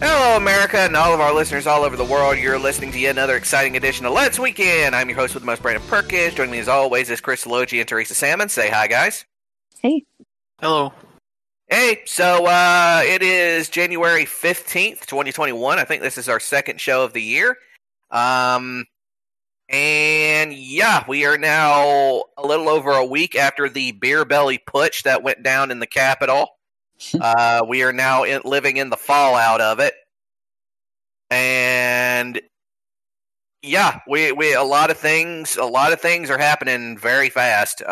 Hello, America, and all of our listeners all over the world. You're listening to yet another exciting edition of Let's Weekend. I'm your host with the most, Brandon Perkins. Joining me as always is Chris Logi and Teresa Salmon. Say hi, guys. Hey. Hello. Hey, so it is January 15th, 2021. I think this is our second show of the year. And yeah, we are now a little over a week after the beer belly putsch that went down in the Capitol. We are now living in the fallout of it. And yeah, we a lot of things are happening very fast.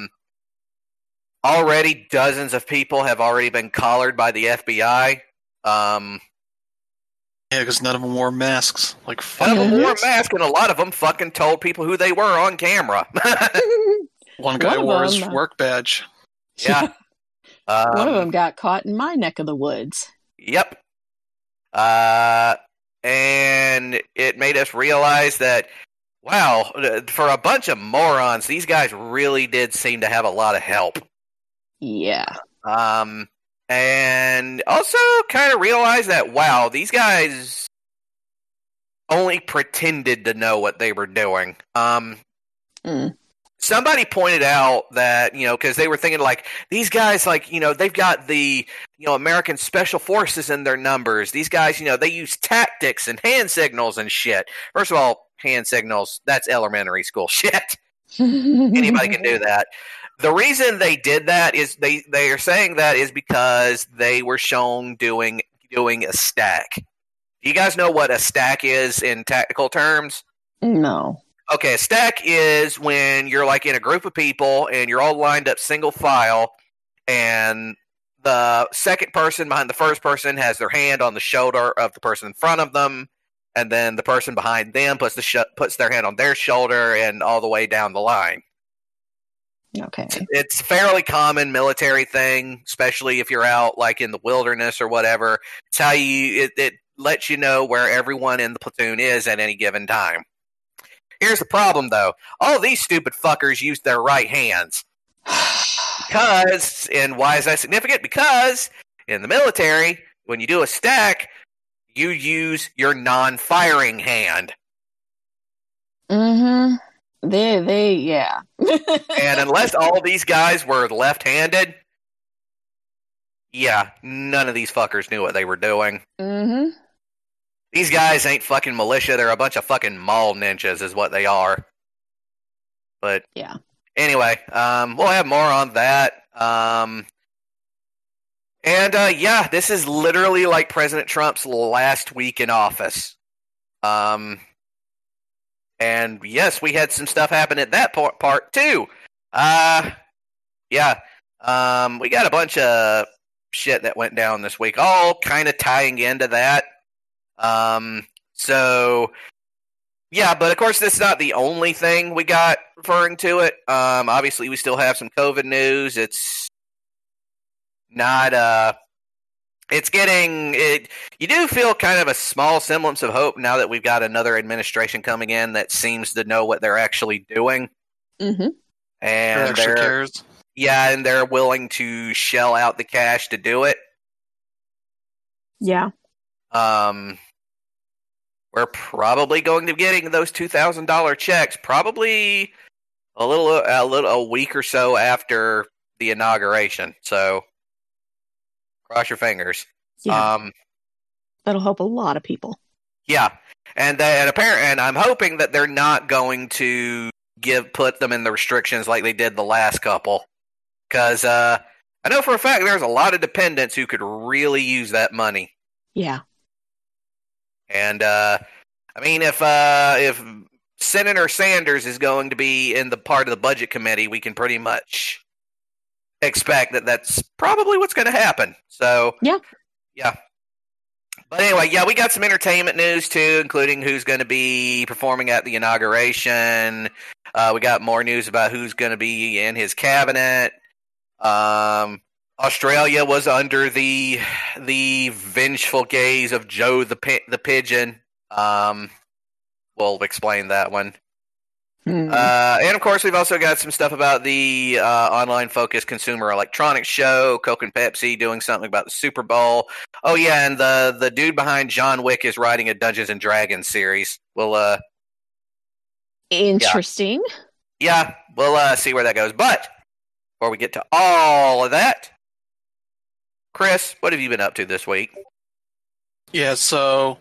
Already dozens of people have already been collared by the FBI. Yeah, because none of them wore masks. None of them wore masks, and a lot of them fucking told people who they were on camera. One guy wore his work badge. Yeah. One of them got caught in my neck of the woods. Yep. And it made us realize that, wow, for a bunch of morons, these guys really did seem to have a lot of help. Yeah. And also kind of realize that, wow, these guys only pretended to know what they were doing. Somebody pointed out that, because they were thinking, like, these guys, like, they've got the, American Special Forces in their numbers. These guys, they use tactics and hand signals and shit. First of all, hand signals, that's elementary school shit. Anybody can do that. The reason they did that is they are saying that is because they were shown doing a stack. Do you guys know what a stack is in tactical terms? No. Okay, a stack is when you're like in a group of people and you're all lined up single file, and the second person behind the first person has their hand on the shoulder of the person in front of them, and then the person behind them puts their hand on their shoulder and all the way down the line. Okay. It's a fairly common military thing, especially if you're out like in the wilderness or whatever. It's how it lets you know where everyone in the platoon is at any given time. Here's the problem, though. All of these stupid fuckers use their right hands. And why is that significant? Because in the military, when you do a stack, you use your non-firing hand. Mm-hmm. Yeah. And unless all these guys were left-handed, yeah, none of these fuckers knew what they were doing. Mm-hmm. These guys ain't fucking militia. They're a bunch of fucking mall ninjas is what they are. But yeah. Anyway, we'll have more on that. Yeah, this is literally like President Trump's last week in office. And yes, we had some stuff happen at that part too. Yeah. We got a bunch of shit that went down this week, all kind of tying into that. So yeah, but of course this is not the only thing we got referring to it. Obviously we still have some COVID news. It's not, you do feel kind of a small semblance of hope now that we've got another administration coming in that seems to know what they're actually doing. Mm-hmm. And actually cares. Yeah, and they're willing to shell out the cash to do it. Yeah. We're probably going to be getting those $2,000 checks probably a week or so after the inauguration. So cross your fingers. Yeah. That'll help a lot of people. Yeah, and I'm hoping that they're not going to put them in the restrictions like they did the last couple, because I know for a fact there's a lot of dependents who could really use that money. Yeah. And I mean, if Senator Sanders is going to be in the part of the budget committee, we can pretty much expect that that's probably what's going to happen. So yeah. But anyway, yeah, we got some entertainment news too, including who's going to be performing at the inauguration. We got more news about who's going to be in his cabinet. Australia was under the vengeful gaze of Joe the pigeon. We'll explain that one. And of course, we've also got some stuff about the online-focused consumer electronics show, Coke and Pepsi doing something about the Super Bowl. Oh yeah, and the dude behind John Wick is writing a Dungeons and Dragons series. We'll Interesting. yeah, we'll see where that goes. But before we get to all of that, Chris, what have you been up to this week? Yeah, so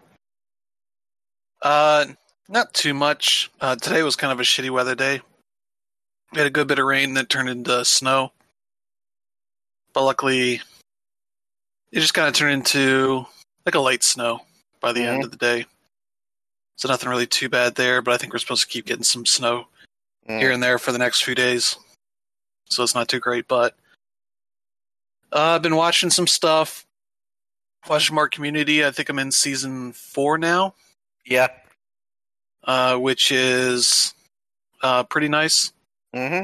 not too much. Today was kind of a shitty weather day. We had a good bit of rain that turned into snow. But luckily, it just kind of turned into like a light snow by the end of the day. So nothing really too bad there, but I think we're supposed to keep getting some snow here and there for the next few days. So it's not too great, but I've been watching some stuff. Watching more Community. I think I'm in season 4 now. Yeah. Which is pretty nice. Mm-hmm.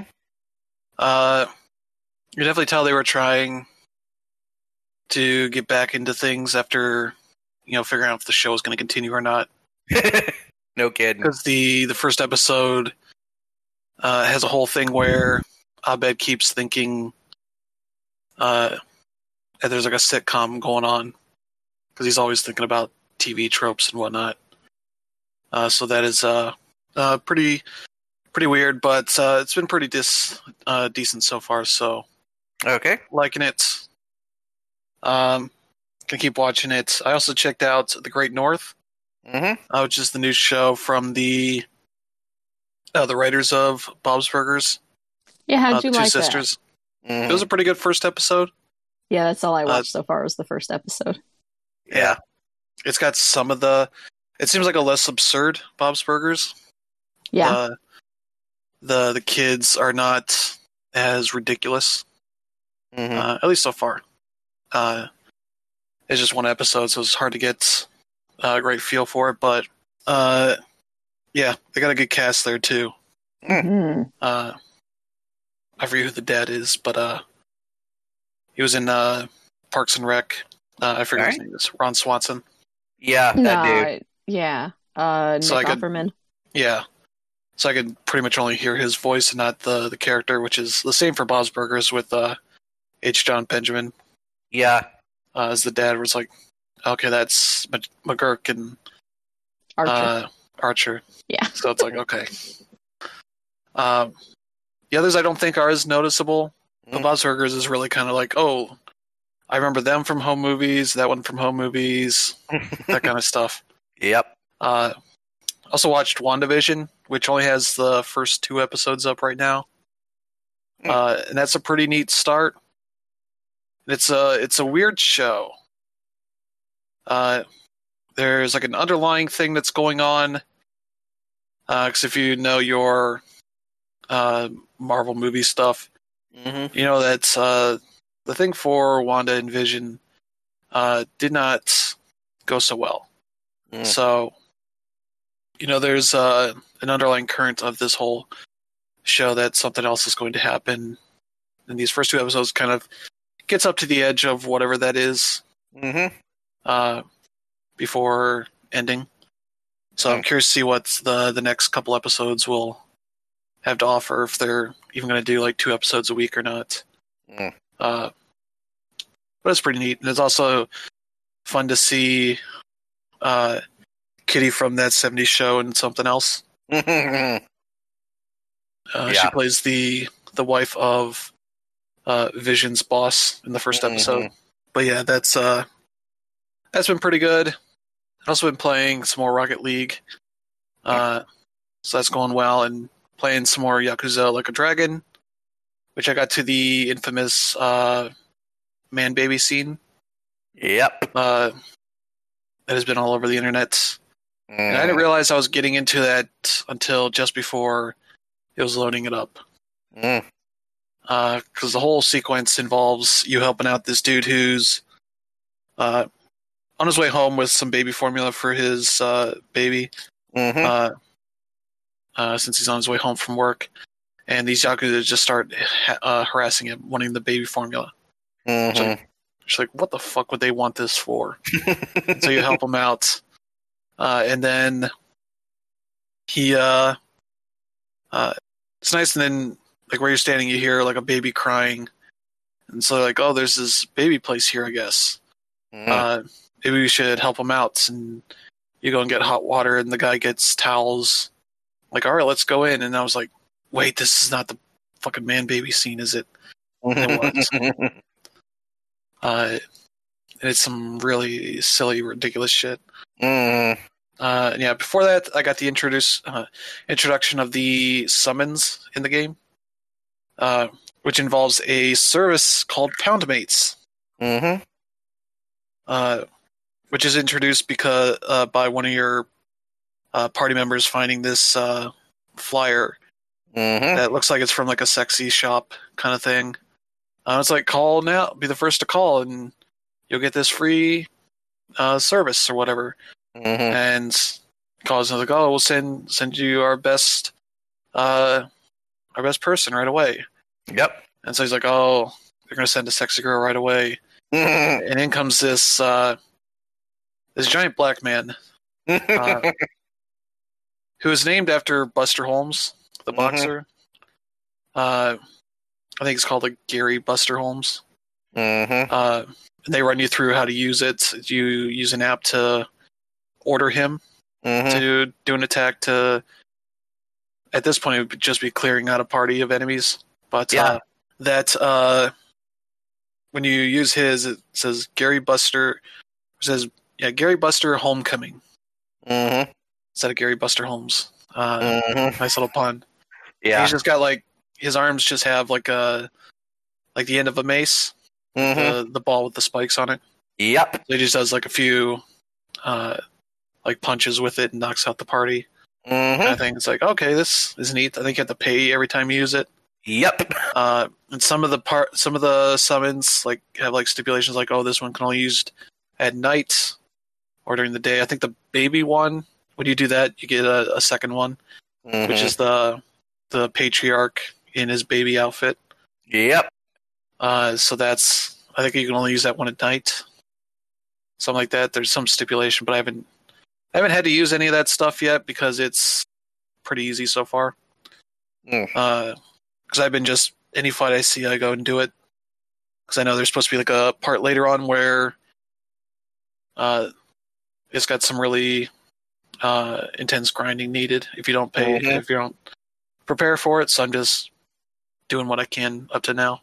You definitely tell they were trying to get back into things after, figuring out if the show was going to continue or not. No kidding. Because the first episode has a whole thing where Abed keeps thinking that there's like a sitcom going on. Because he's always thinking about TV tropes and whatnot. So that is pretty weird, but it's been pretty decent so far. So okay, liking it. Gonna keep watching it. I also checked out The Great North, which is the new show from the writers of Bob's Burgers. Yeah, how'd you the two like sisters. that? It was a pretty good first episode. Yeah, that's all I watched so far was the first episode. Yeah. It's got some of the... It seems like a less absurd Bob's Burgers. Yeah. The kids are not as ridiculous. At least so far. It's just one episode, so it's hard to get a great feel for it. But yeah, they got a good cast there too. Mm-hmm. I forget who the dad is, but he was in Parks and Rec. I forget his name is Ron Swanson. Yeah, that dude. Yeah, Nick Offerman. Yeah, so I could pretty much only hear his voice and not the character, which is the same for Bob's Burgers with H. John Benjamin. Yeah, as the dad was like, okay, that's McGurk and Archer. Yeah. So it's like, okay. The others I don't think are as noticeable. But Bob's Burgers is really kind of like, oh, I remember them from home movies, that one from home movies, that kind of stuff. Yep. Also watched WandaVision, which only has the first 2 episodes up right now. And that's a pretty neat start. It's a weird show. There's like an underlying thing that's going on. Because if you know your Marvel movie stuff, you know that's the thing for Wanda and Vision did not go so well. So, there's an underlying current of this whole show that something else is going to happen. And these first 2 episodes kind of gets up to the edge of whatever that is before ending. So I'm curious to see what the next couple episodes will have to offer, if they're even going to do like 2 episodes a week or not. But it's pretty neat. And it's also fun to see Kitty from That 70s Show and something else. She plays the wife of Vision's boss in the first episode. But yeah, that's been pretty good. I've also been playing some more Rocket League. So that's going well, and playing some more Yakuza Like a Dragon, which I got to the infamous man-baby scene. Yep. That has been all over the internet. And I didn't realize I was getting into that until just before it was loading it up. Because the whole sequence involves you helping out this dude who's on his way home with some baby formula for his baby. Since he's on his way home from work. And these Yakuza just start harassing him, wanting the baby formula. She's like, what the fuck would they want this for? So you help him out. And then he It's nice, and then like where you're standing, you hear like a baby crying, and so like, oh, there's this baby place here, I guess. Maybe we should help him out. And you go and get hot water, and the guy gets towels. Like, all right, let's go in. And I was like, wait, this is not the fucking man baby scene, is it? And it was. And it's some really silly, ridiculous shit. And yeah, before that, I got the introduction of the summons in the game, which involves a service called Poundmates. Which is introduced because by one of your party members finding this flyer that looks like it's from like a sexy shop kind of thing. It's like, call now, be the first to call, and you'll get this free service or whatever. And calls another, oh, we'll send you our best person right away. Yep. And so he's like, oh, they're gonna send a sexy girl right away. And in comes this giant black man who is named after Buster Holmes, the boxer. I think it's called like Gary Buster Holmes. And they run you through how to use it. You use an app to order him to do an attack to, at this point, it would just be clearing out a party of enemies. But when you use his, it says Gary Buster, Gary Buster Homecoming. Instead of Gary Buster Holmes. Nice little pun. Yeah. He's just got like, his arms just have like the end of a mace. The ball with the spikes on it. Yep. So he just does like a few like punches with it and knocks out the party. Kind of thing. It's like, okay, this is neat. I think you have to pay every time you use it. Yep. And some of the summons like have like stipulations like, oh, this one can only be used at night or during the day. I think the baby one, when you do that, you get a second one, which is the patriarch in his baby outfit. Yep. So that's, I think you can only use that one at night. Something like that. There's some stipulation, but I haven't had to use any of that stuff yet because it's pretty easy so far. Because I've been just, any fight I see, I go and do it. Because I know there's supposed to be like a part later on where it's got some really intense grinding needed if you don't pay, if you don't prepare for it. So I'm just doing what I can up to now.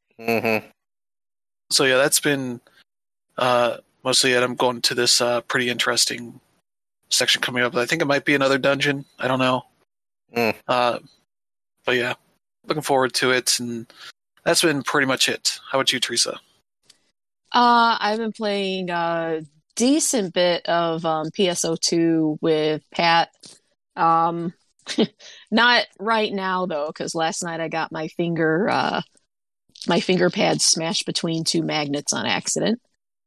So yeah, that's been mostly it. I'm going to this pretty interesting section coming up. I think it might be another dungeon. I don't know. But yeah, looking forward to it, and that's been pretty much it. How about you, Teresa? I've been playing a decent bit of PSO2 with Pat. Not right now though, because last night I got my finger pad smashed between two magnets on accident.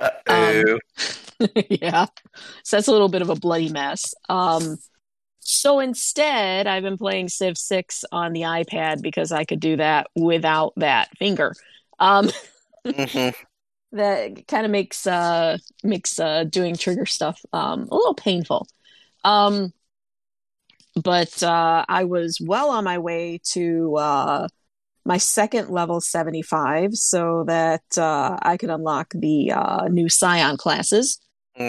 Yeah, so that's a little bit of a bloody mess. So instead, I've been playing Civ 6 on the iPad because I could do that without that finger. That kind of makes doing trigger stuff a little painful. But I was well on my way to my second level 75 so that I could unlock the new Scion classes.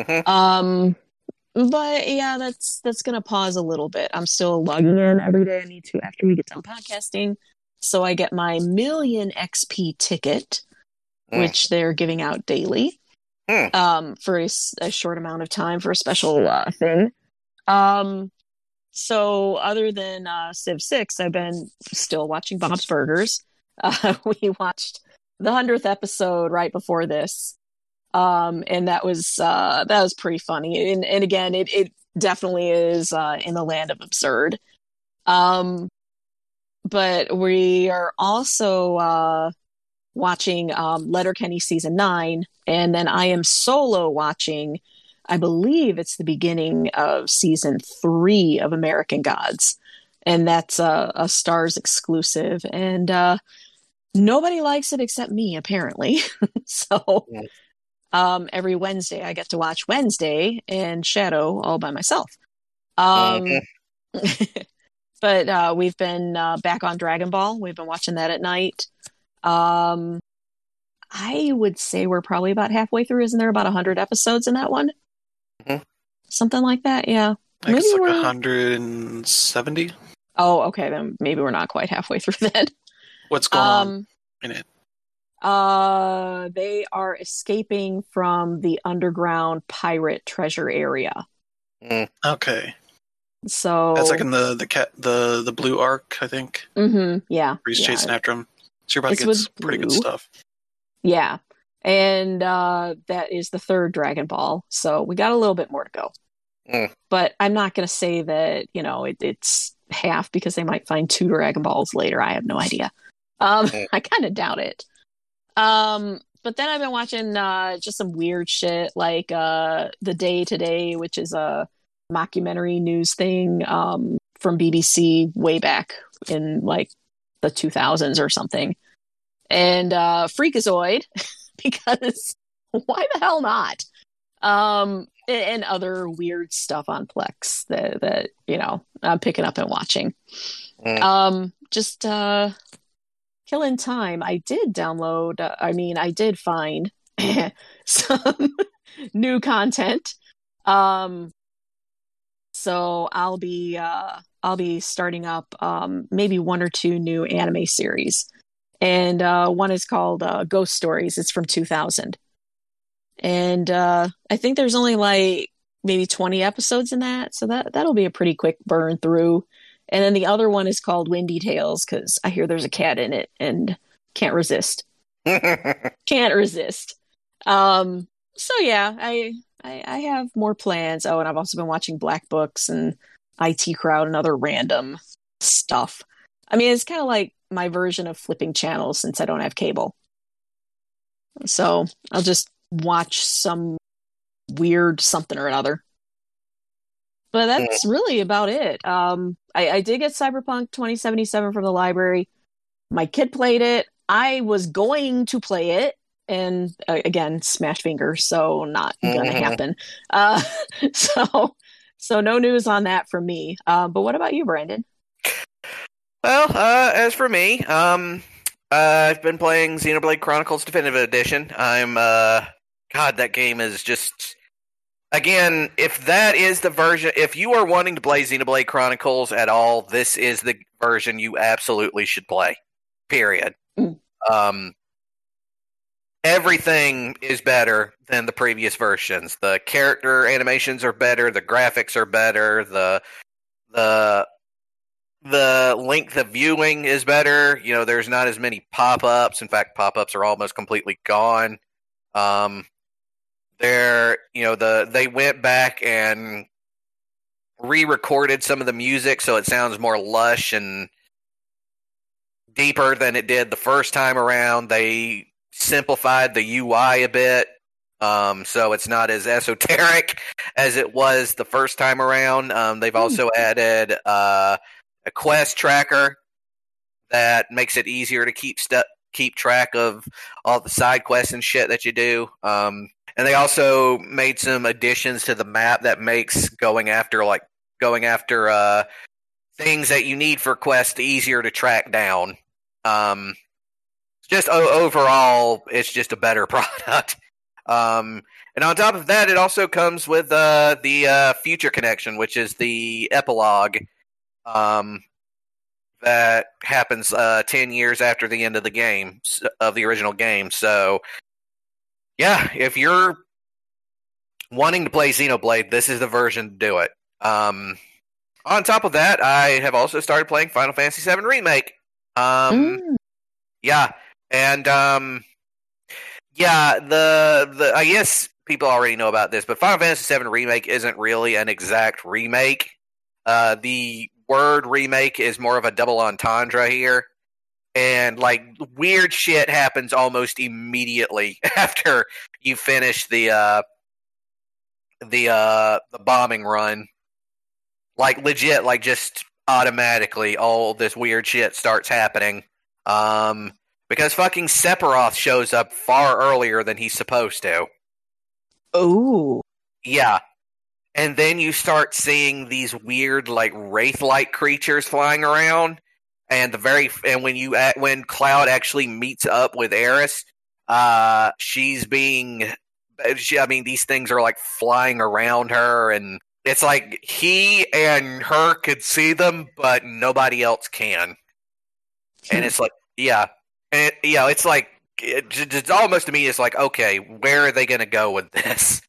But yeah, that's going to pause a little bit. I'm still logging in every day I need to after we get done podcasting. So I get my million XP ticket, which they're giving out daily for a short amount of time for a special thing. So other than Civ 6, I've been still watching Bob's Burgers. We watched the 100th episode right before this. And that was pretty funny. And again, it definitely is in the land of absurd. But we are also watching Letterkenny season 9, and then I am solo watching, I believe it's the beginning of season 3 of American Gods, and that's a Starz exclusive, and nobody likes it except me, apparently. So every Wednesday I get to watch Wednesday and Shadow all by myself. But we've been back on Dragon Ball. We've been watching that at night. I would say we're probably about halfway through. Isn't there about 100 episodes in that one? Mhm. Something like that, yeah. I think it's like we're 170. Oh, okay, then maybe we're not quite halfway through then. What's going on in it? They are escaping from the underground pirate treasure area. Okay. So That's like in the blue arc, I think. Yeah. Where he's chasing after him. So you're about to get some pretty good stuff. Yeah. And that is the third Dragon Ball. So we got a little bit more to go. But I'm not going to say that, it's half because they might find 2 Dragon Balls later. I have no idea. I kind of doubt it. But then I've been watching just some weird shit like The Day Today, which is a mockumentary news thing from BBC way back in like the 2000s or something. And Freakazoid, because why the hell not? And other weird stuff on Plex that I'm picking up and watching. Just killing time. I did download. I did find some new content. So I'll be starting up maybe 1 or 2 new anime series, and one is called Ghost Stories. It's from 2000. And I think there's only like maybe 20 episodes in that. So that'll be a pretty quick burn through. And then the other one is called Windy Tales because I hear there's a cat in it and can't resist. Can't resist. So yeah, I have more plans. Oh, and I've also been watching Black Books and IT Crowd and other random stuff. It's kind of like my version of flipping channels since I don't have cable. So I'll just watch some weird something or another. But that's really about it. I did get Cyberpunk 2077 from the library. My kid played it. I was going to play it. And again, smash fingers, so not gonna happen. So no news on that from me. But what about you, Brandon? Well, as for me, I've been playing Xenoblade Chronicles Definitive Edition. God, that game is just... Again, if that is the version... If you are wanting to play Xenoblade Chronicles at all, this is the version you absolutely should play. Period. Everything is better than the previous versions. The character animations are better. The graphics are better. The length of viewing is better. There's not as many pop-ups. In fact, pop-ups are almost completely gone. They went back and re-recorded some of the music so it sounds more lush and deeper than it did the first time around. They simplified the UI a bit, so it's not as esoteric as it was the first time around. They've also added a quest tracker that makes it easier to keep track of all the side quests and shit that you do. And they also made some additions to the map that makes going after things that you need for quests easier to track down. Just overall, it's just a better product. And on top of that, it also comes with the Future Connection, which is the epilogue that happens 10 years after the end of the game, of the original game. So, yeah, if you're wanting to play Xenoblade, this is the version to do it. On top of that, I have also started playing Final Fantasy VII Remake. Yeah. And, the I guess people already know about this, but Final Fantasy VII Remake isn't really an exact remake. The word remake is more of a double entendre here. And, weird shit happens almost immediately after you finish the bombing run. Legit, just automatically all this weird shit starts happening. Because fucking Sephiroth shows up far earlier than he's supposed to. Oh. Yeah. and then you start seeing these weird like wraith-like creatures flying around, and when Cloud actually meets up with Eris, these things are like flying around her, and it's like he and her could see them, but nobody else can. And it's like, yeah, and it's like it's almost to me. It's like, okay, where are they going to go with this?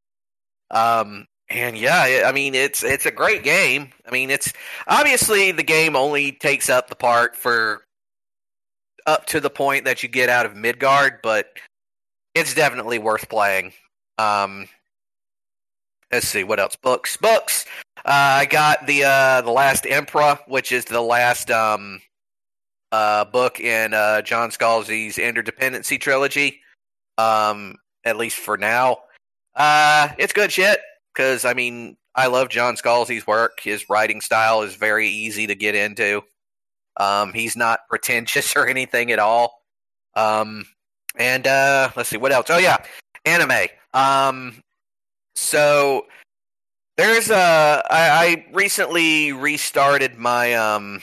And yeah, I mean, it's a great game. I mean, it's obviously the game only takes up the part for up to the point that you get out of Midgard, but it's definitely worth playing. Let's see, what else? Books. I got the Last Emperor, which is the last book in John Scalzi's Interdependency trilogy. At least for now, it's good shit. Because I mean, I love John Scalzi's work. His writing style is very easy to get into. He's not pretentious or anything at all. And let's see, what else? Oh yeah, anime. So there's I recently restarted my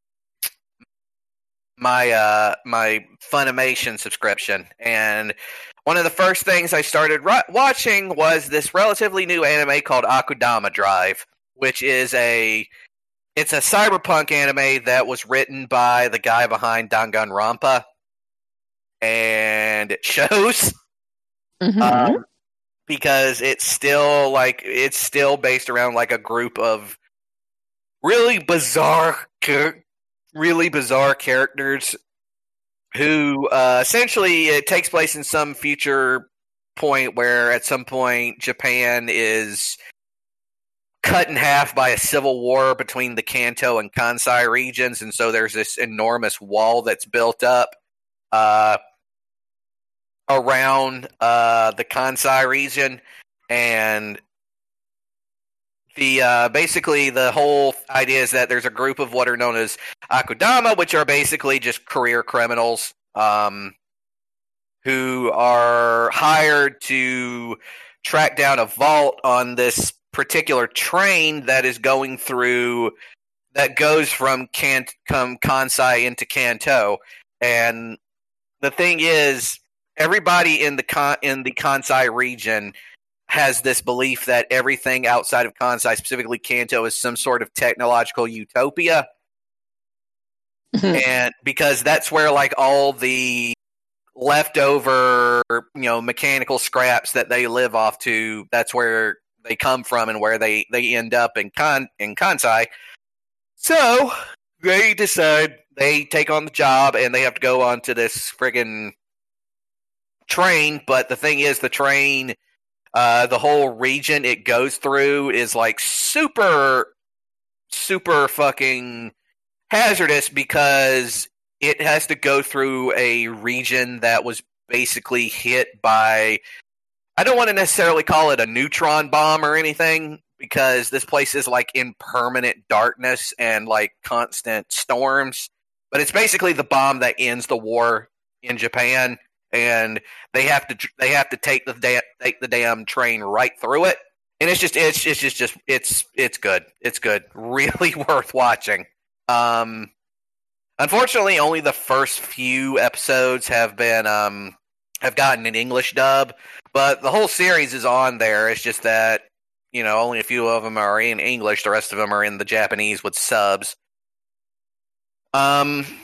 my Funimation subscription, and one of the first things I started watching was this relatively new anime called Akudama Drive, which is it's a cyberpunk anime that was written by the guy behind Danganronpa, and it shows. Mm-hmm. Because it's still based around like a group of really bizarre characters who essentially it takes place in some future point where at some point Japan is cut in half by a civil war between the Kanto and Kansai regions, and so there's this enormous wall that's built up around the Kansai region, and basically the whole idea is that there's a group of what are known as Akudama, which are basically just career criminals who are hired to track down a vault on this particular train that is going through that goes from Kansai into Kanto. And the thing is, everybody in the Kansai region has this belief that everything outside of Kansai, specifically Kanto, is some sort of technological utopia. And because that's where like all the leftover, mechanical scraps that they live off to, that's where they come from and where they end up in Kansai. So they decide they take on the job and they have to go onto this friggin' train. But the thing is, the train, the whole region it goes through is like super fucking hazardous because it has to go through a region that was basically hit by, I don't want to necessarily call it a neutron bomb or anything, because this place is like in permanent darkness and like constant storms, but it's basically the bomb that ends the war in Japan, and they have to take the damn train right through it, and it's good. It's good, really worth watching. Unfortunately, only the first few episodes have gotten an English dub, but the whole series is on there. It's just that, only a few of them are in English. The rest of them are in the Japanese with subs. Yeah,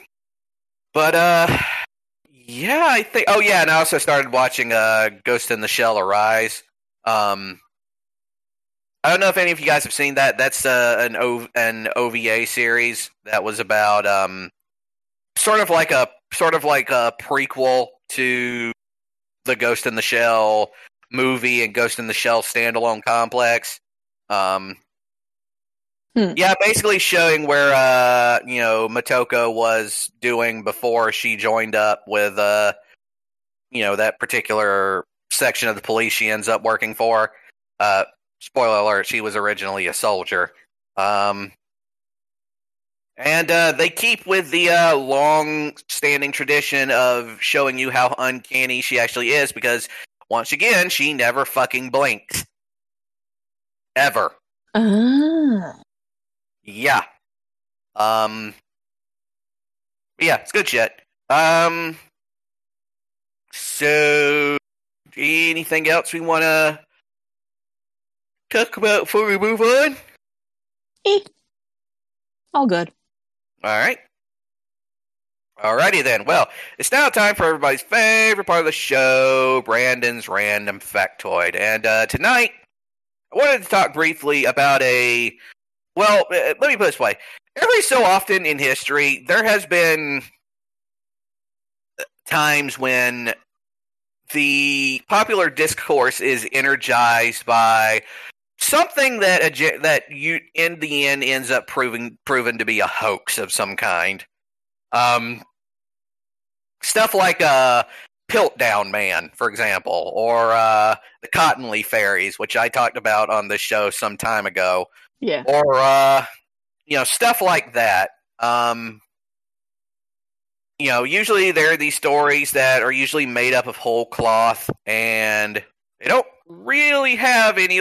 I think. Oh, yeah, and I also started watching Ghost in the Shell: Arise. I don't know if any of you guys have seen that. That's an OVA series that was about sort of like a prequel to the Ghost in the Shell movie and Ghost in the Shell standalone complex. Yeah, basically showing where Motoko was doing before she joined up with that particular section of the police she ends up working for. Spoiler alert, she was originally a soldier. And they keep with the long-standing tradition of showing you how uncanny she actually is, because, once again, she never fucking blinks. ever. Ah. Yeah. Yeah, it's good shit. So anything else we want to talk about before we move on? All good. All right. Alrighty then. Well, it's now time for everybody's favorite part of the show, Brandon's Random Factoid. And tonight, I wanted to talk briefly about let me put it this way. Every so often in history, there has been times when the popular discourse is energized by something that you in the end ends up proven to be a hoax of some kind. Stuff like Piltdown Man, for example, or the Cottonlee Fairies, which I talked about on the show some time ago. Yeah. Or stuff like that. Usually there are these stories that are usually made up of whole cloth, and they don't really have any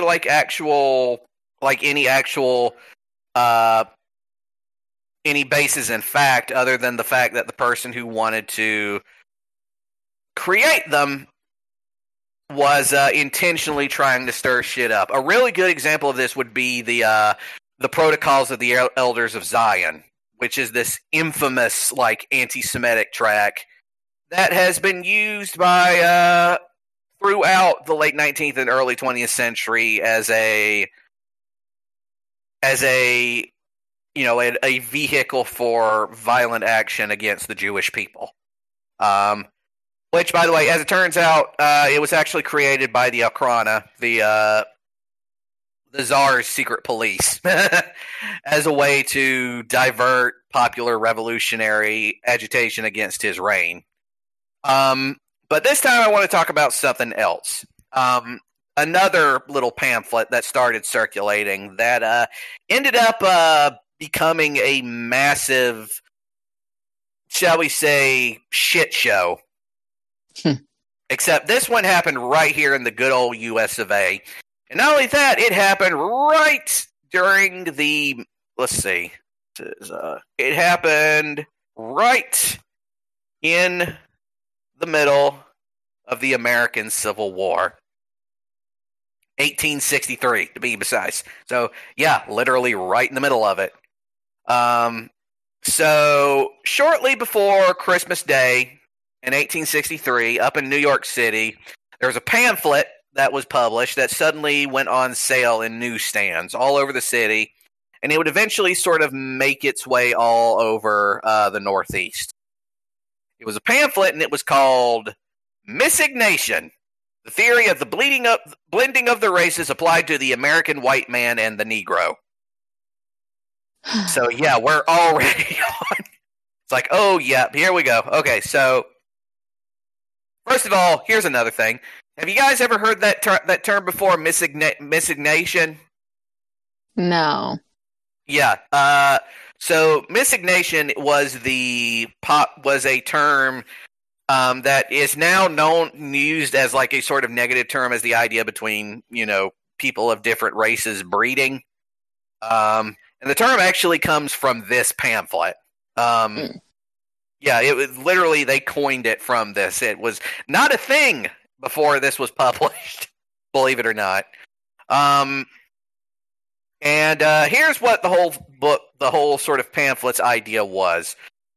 any basis in fact, other than the fact that the person who wanted to create them was intentionally trying to stir shit up. A really good example of this would be the Protocols of the Elders of Zion, which is this infamous anti-Semitic track that has been used by throughout the late 19th and early 20th century as a vehicle for violent action against the Jewish people. Which, by the way, as it turns out, it was actually created by the Okhrana, the Tsar's secret police, as a way to divert popular revolutionary agitation against his reign. But this time I want to talk about something else. Another little pamphlet that started circulating that ended up becoming a massive, shall we say, shit show. Except this one happened right here in the good old US of A. And not only that, it happened right during the, it happened right in the middle of the American Civil War. 1863, to be precise. So, yeah, literally right in the middle of it. So, shortly before Christmas Day in 1863, up in New York City, there was a pamphlet that was published that suddenly went on sale in newsstands all over the city, and it would eventually sort of make its way all over the Northeast. It was a pamphlet, and it was called Miscegnation, the theory of the blending of the races applied to the American white man and the Negro. So, yeah, we're already on. It's like, oh, yeah, here we go. Okay, so, first of all, here's another thing. Have you guys ever heard that term before, miscegnation? No. Yeah. So miscegnation was a term that is now used as like a sort of negative term, as the idea between people of different races breeding. And the term actually comes from this pamphlet. Yeah, it was literally, they coined it from this. It was not a thing before this was published, believe it or not. And here's what the whole sort of pamphlet's idea was.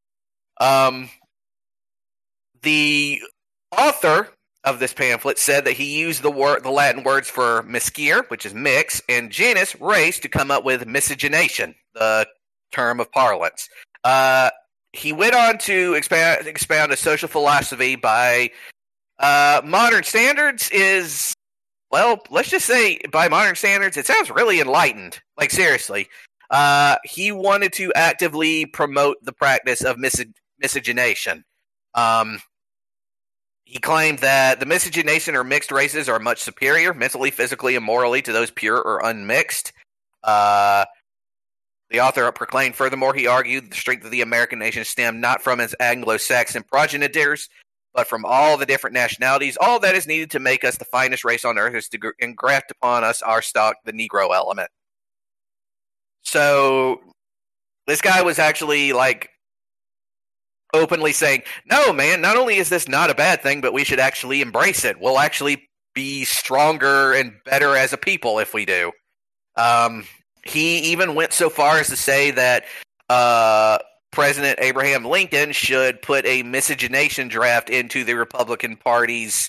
The author of this pamphlet said that he used the Latin words for miscere, which is mix, and genus, race, to come up with miscegenation, the term of parlance. He went on to expound a social philosophy by modern standards is, well, let's just say by modern standards, it sounds really enlightened. Like, seriously. He wanted to actively promote the practice of miscegenation. He claimed that the miscegenation or mixed races are much superior, mentally, physically, and morally, to those pure or unmixed. The author proclaimed, furthermore, he argued, the strength of the American nation stemmed not from its Anglo-Saxon progenitors, but from all the different nationalities. All that is needed to make us the finest race on earth is to engraft upon us our stock, the Negro element. So this guy was actually like openly saying, no, man, not only is this not a bad thing, but we should actually embrace it. We'll actually be stronger and better as a people if we do. He even went so far as to say that President Abraham Lincoln should put a miscegenation draft into the Republican Party's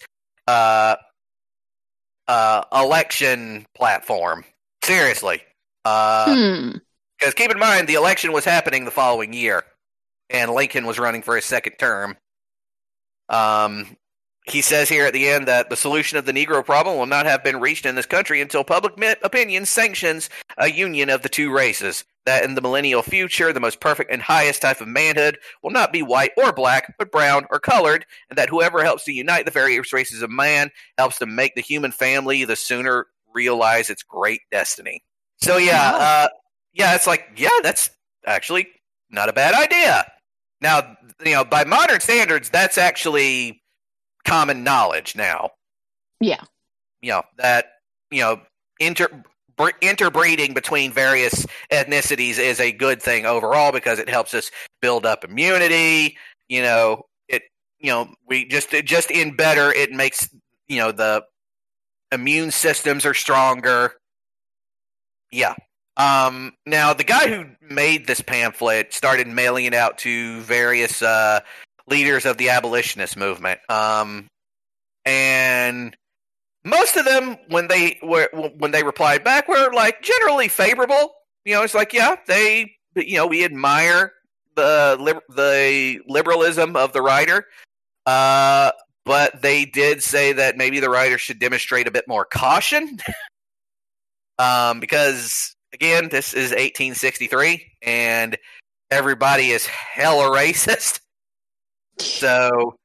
election platform. Seriously. Because keep in mind, the election was happening the following year, and Lincoln was running for his second term. He says here at the end that the solution of the Negro problem will not have been reached in this country until public opinion sanctions a union of the two races. That in the millennial future, the most perfect and highest type of manhood will not be white or black, but brown or colored, and that whoever helps to unite the various races of man helps to make the human family the sooner realize its great destiny. So it's like, that's actually not a bad idea. Now, by modern standards, that's actually common knowledge now. Yeah. That, interbreeding between various ethnicities is a good thing overall because it helps us build up immunity. We just in better, it makes, the immune systems are stronger. Yeah. Now, the guy who made this pamphlet started mailing it out to various leaders of the abolitionist movement. And most of them, when they replied back, were like generally favorable. It's like, we admire the liberalism of the writer, but they did say that maybe the writer should demonstrate a bit more caution, because again, this is 1863, and everybody is hella racist. So,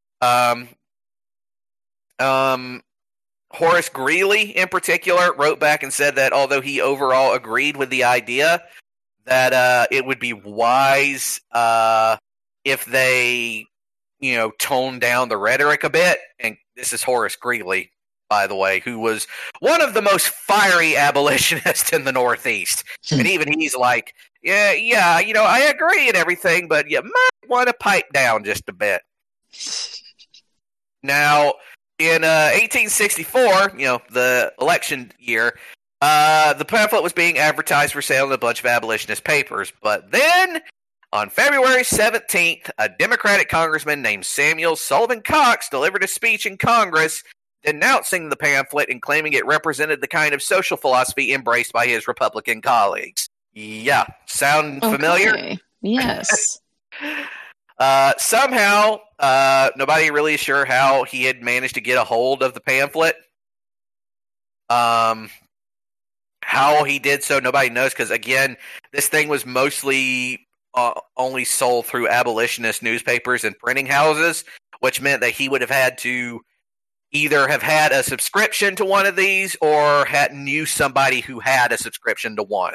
Horace Greeley, in particular, wrote back and said that although he overall agreed with the idea, that it would be wise if they, tone down the rhetoric a bit. And this is Horace Greeley, by the way, who was one of the most fiery abolitionists in the Northeast. And even he's like, I agree and everything, but you might want to pipe down just a bit. Now, in 1864, the election year, the pamphlet was being advertised for sale in a bunch of abolitionist papers. But then, on February 17th, a Democratic congressman named Samuel Sullivan Cox delivered a speech in Congress denouncing the pamphlet and claiming it represented the kind of social philosophy embraced by his Republican colleagues. Yeah, sound familiar? Okay. Yes. Somehow, nobody really is sure how he had managed to get a hold of the pamphlet. How he did so, nobody knows, because again, this thing was mostly only sold through abolitionist newspapers and printing houses, which meant that he would have had to either have had a subscription to one of these or knew somebody who had a subscription to one.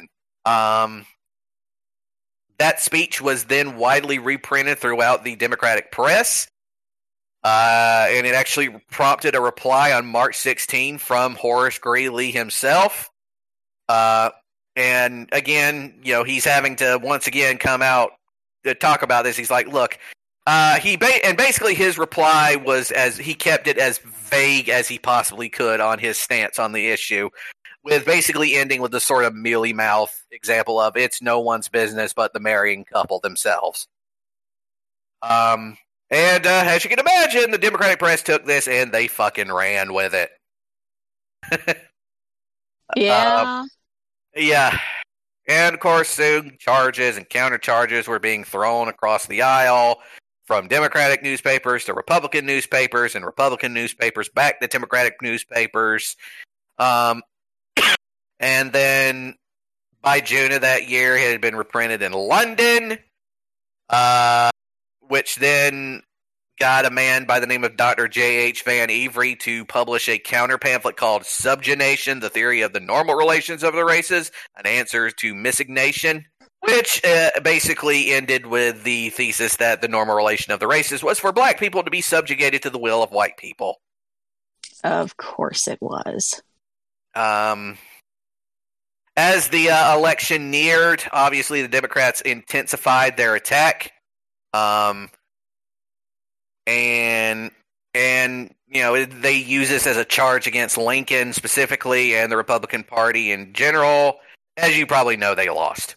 That speech was then widely reprinted throughout the Democratic press, and it actually prompted a reply on March 16 from Horace Greeley himself. And again, he's having to once again come out to talk about this. He's like, look, basically his reply was he kept it as vague as he possibly could on his stance on the issue, with basically ending with the sort of mealy mouth example of it's no one's business but the marrying couple themselves. And as you can imagine, the Democratic press took this and they fucking ran with it. Yeah. Yeah. And of course, soon charges and countercharges were being thrown across the aisle from Democratic newspapers to Republican newspapers, and Republican newspapers back to Democratic newspapers. And then by June of that year, it had been reprinted in London, which then got a man by the name of Dr. J.H. Van Avery to publish a counter pamphlet called Subjugation, the Theory of the Normal Relations of the Races, an answer to miscegnation. which basically ended with the thesis that the normal relation of the races was for black people to be subjugated to the will of white people. Of course it was. As the election neared, obviously the Democrats intensified their attack. And they use this as a charge against Lincoln specifically and the Republican Party in general. As you probably know, they lost.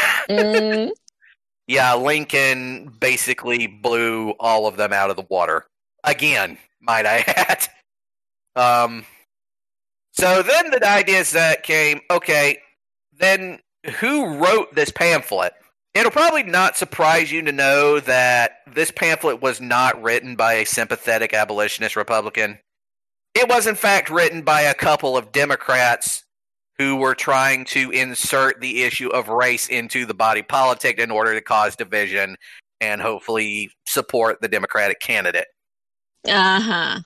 Yeah, Lincoln basically blew all of them out of the water. Again, might I add. So then the ideas that came, okay, then who wrote this pamphlet? It'll probably not surprise you to know that this pamphlet was not written by a sympathetic abolitionist Republican. It was, in fact, written by a couple of Democrats who were trying to insert the issue of race into the body politic in order to cause division and hopefully support the Democratic candidate. Uh-huh.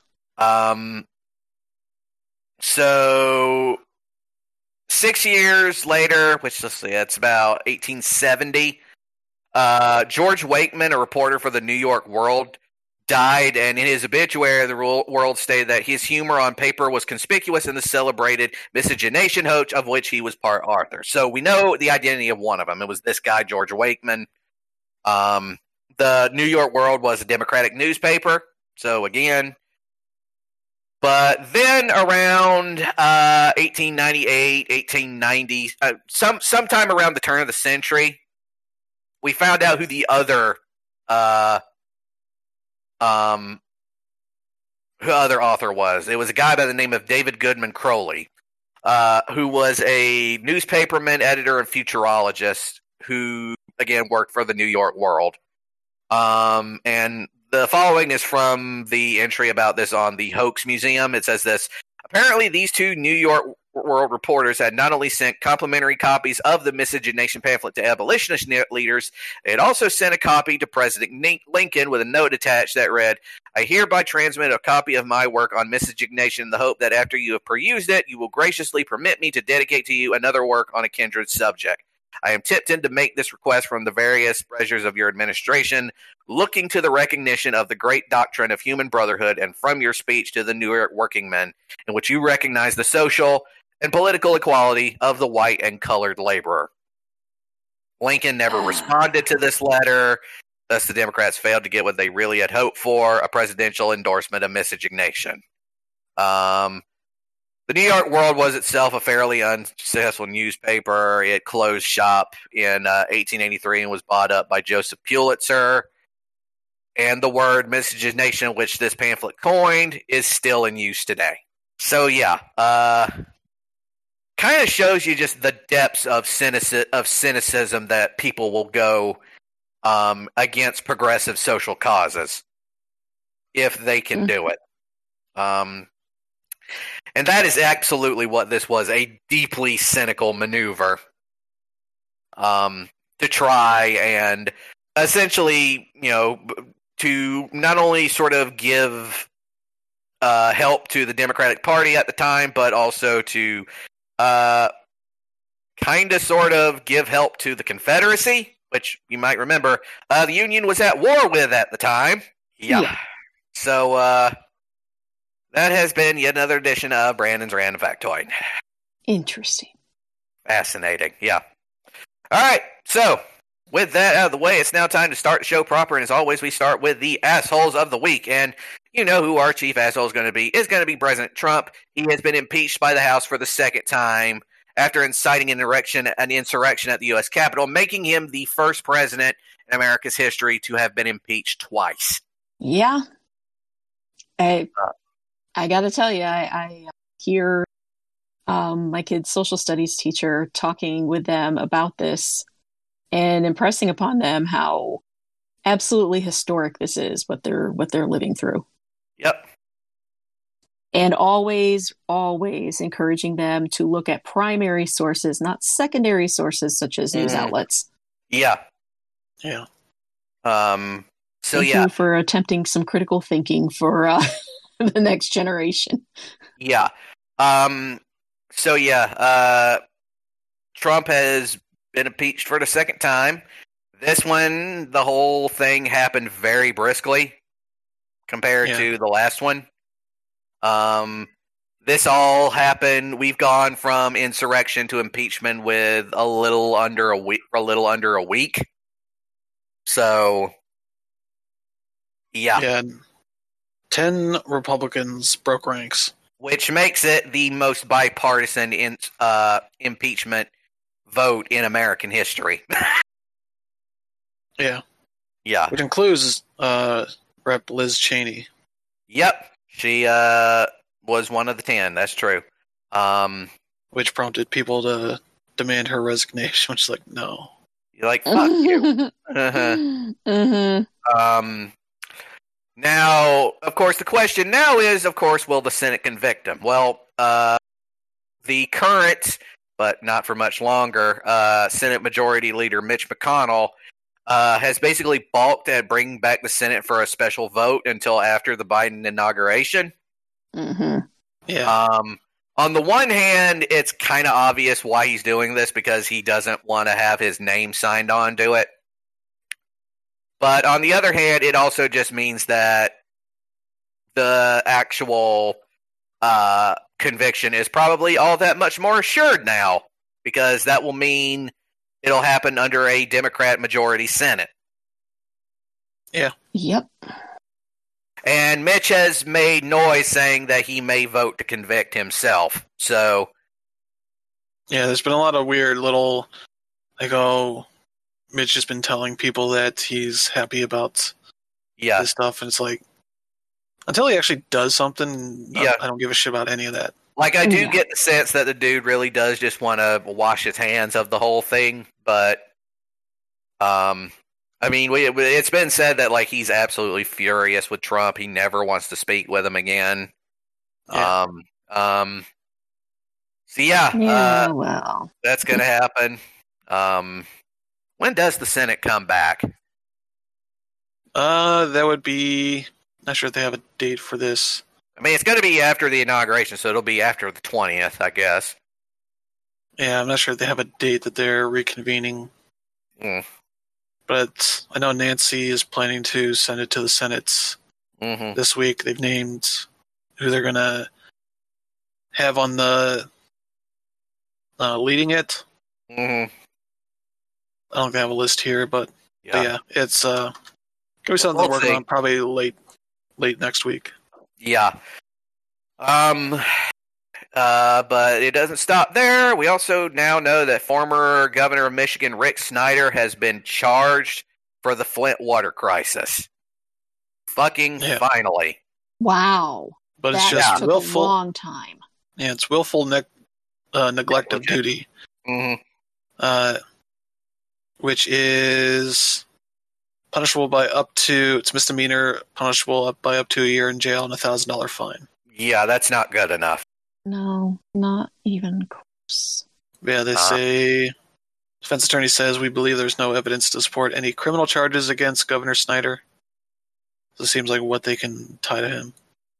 So 6 years later, which let's see, that's about 1870, George Wakeman, a reporter for the New York World, died, and in his obituary, the World stated that his humor on paper was conspicuous in the celebrated miscegenation hoax of which he was part author. So we know the identity of one of them. It was this guy, George Wakeman. The New York World was a Democratic newspaper, so again. But then around 1898, 1890, sometime around the turn of the century, we found out who the other author was. It was a guy by the name of David Goodman Crowley, who was a newspaperman, editor, and futurologist who, again, worked for the New York World. And the following is from the entry about this on the Hoax Museum. It says this: apparently, these two New York World reporters had not only sent complimentary copies of the miscegenation pamphlet to abolitionist leaders, they had also sent a copy to President Lincoln with a note attached that read, "I hereby transmit a copy of my work on miscegenation in the hope that after you have perused it, you will graciously permit me to dedicate to you another work on a kindred subject. I am tipped in to make this request from the various treasures of your administration, looking to the recognition of the great doctrine of human brotherhood, and from your speech to the New York working men, in which you recognize the social and political equality of the white and colored laborer." Lincoln never responded to this letter. Thus, the Democrats failed to get what they really had hoped for, a presidential endorsement of miscegenation. The New York World was itself a fairly unsuccessful newspaper. It closed shop in 1883 and was bought up by Joseph Pulitzer. And the word miscegenation, which this pamphlet coined, is still in use today. So, yeah, kind of shows you just the depths of cynicism that people will go against progressive social causes if they can do it. And that is absolutely what this was, a deeply cynical maneuver to try and essentially, to not only sort of give help to the Democratic Party at the time, but also to kind of sort of give help to the Confederacy, which you might remember the Union was at war with at the time. Yeah. So, that has been yet another edition of Brandon's Random Factoid. Interesting. Fascinating, yeah. All right, so with that out of the way, it's now time to start the show proper, and as always, we start with the assholes of the week, and you know who our chief asshole is going to be. It's going to be President Trump. He has been impeached by the House for the second time after inciting an insurrection at the U.S. Capitol, making him the first president in America's history to have been impeached twice. Yeah. I got to tell you, I hear my kid's social studies teacher talking with them about this and impressing upon them how absolutely historic this is, what they're living through. Yep. And always encouraging them to look at primary sources, not secondary sources such as news outlets. Yeah. Yeah. Thank you for attempting some critical thinking for the next generation. Yeah. Trump has been impeached for the second time. This one, the whole thing happened very briskly compared to the last one. This all happened. We've gone from insurrection to impeachment with a little under a week. So, yeah, 10 Republicans broke ranks, which makes it the most bipartisan impeachment vote in American history. Yeah. Yeah. Which includes Rep. Liz Cheney. Yep. She was one of the 10. That's true. Which prompted people to demand her resignation, which is like, no. You're like, fuck you. Mm-hmm. Now, of course, the question now is, of course, will the Senate convict him? Well, the current, but not for much longer, Senate Majority Leader Mitch McConnell has basically balked at bringing back the Senate for a special vote until after the Biden inauguration. Mm-hmm. Yeah. On the one hand, it's kind of obvious why he's doing this because he doesn't want to have his name signed on to it. But on the other hand, it also just means that the actual conviction is probably all that much more assured now because that will mean it'll happen under a Democrat majority Senate. Yeah. Yep. And Mitch has made noise saying that he may vote to convict himself. So, yeah, there's been a lot of weird little, Mitch has been telling people that he's happy about this stuff, and it's like, until he actually does something, I don't give a shit about any of that. Like, I do get the sense that the dude really does just want to wash his hands of the whole thing, but, I mean, it's been said that, like, he's absolutely furious with Trump. He never wants to speak with him again. Yeah. So, yeah. Well. That's going to happen. When does the Senate come back? That would be... Not sure if they have a date for this. I mean, it's going to be after the inauguration, so it'll be after the 20th, I guess. Yeah, I'm not sure if they have a date that they're reconvening. But I know Nancy is planning to send it to the Senate this week. They've named who they're going to have on the leading it. I don't have a list here, but yeah it's going to be something they're working on probably late next week. Yeah. But it doesn't stop there. We also now know that former governor of Michigan, Rick Snyder, has been charged for the Flint water crisis. Finally. Wow. But it's just took willful. A long time. Yeah, it's willful neglect of duty. Which is punishable by it's misdemeanor, punishable by up to a year in jail and $1,000 fine. Yeah, that's not good enough. No, not even close. Yeah, they say, defense attorney says, we believe there's no evidence to support any criminal charges against Governor Snyder. So it seems like what they can tie to him.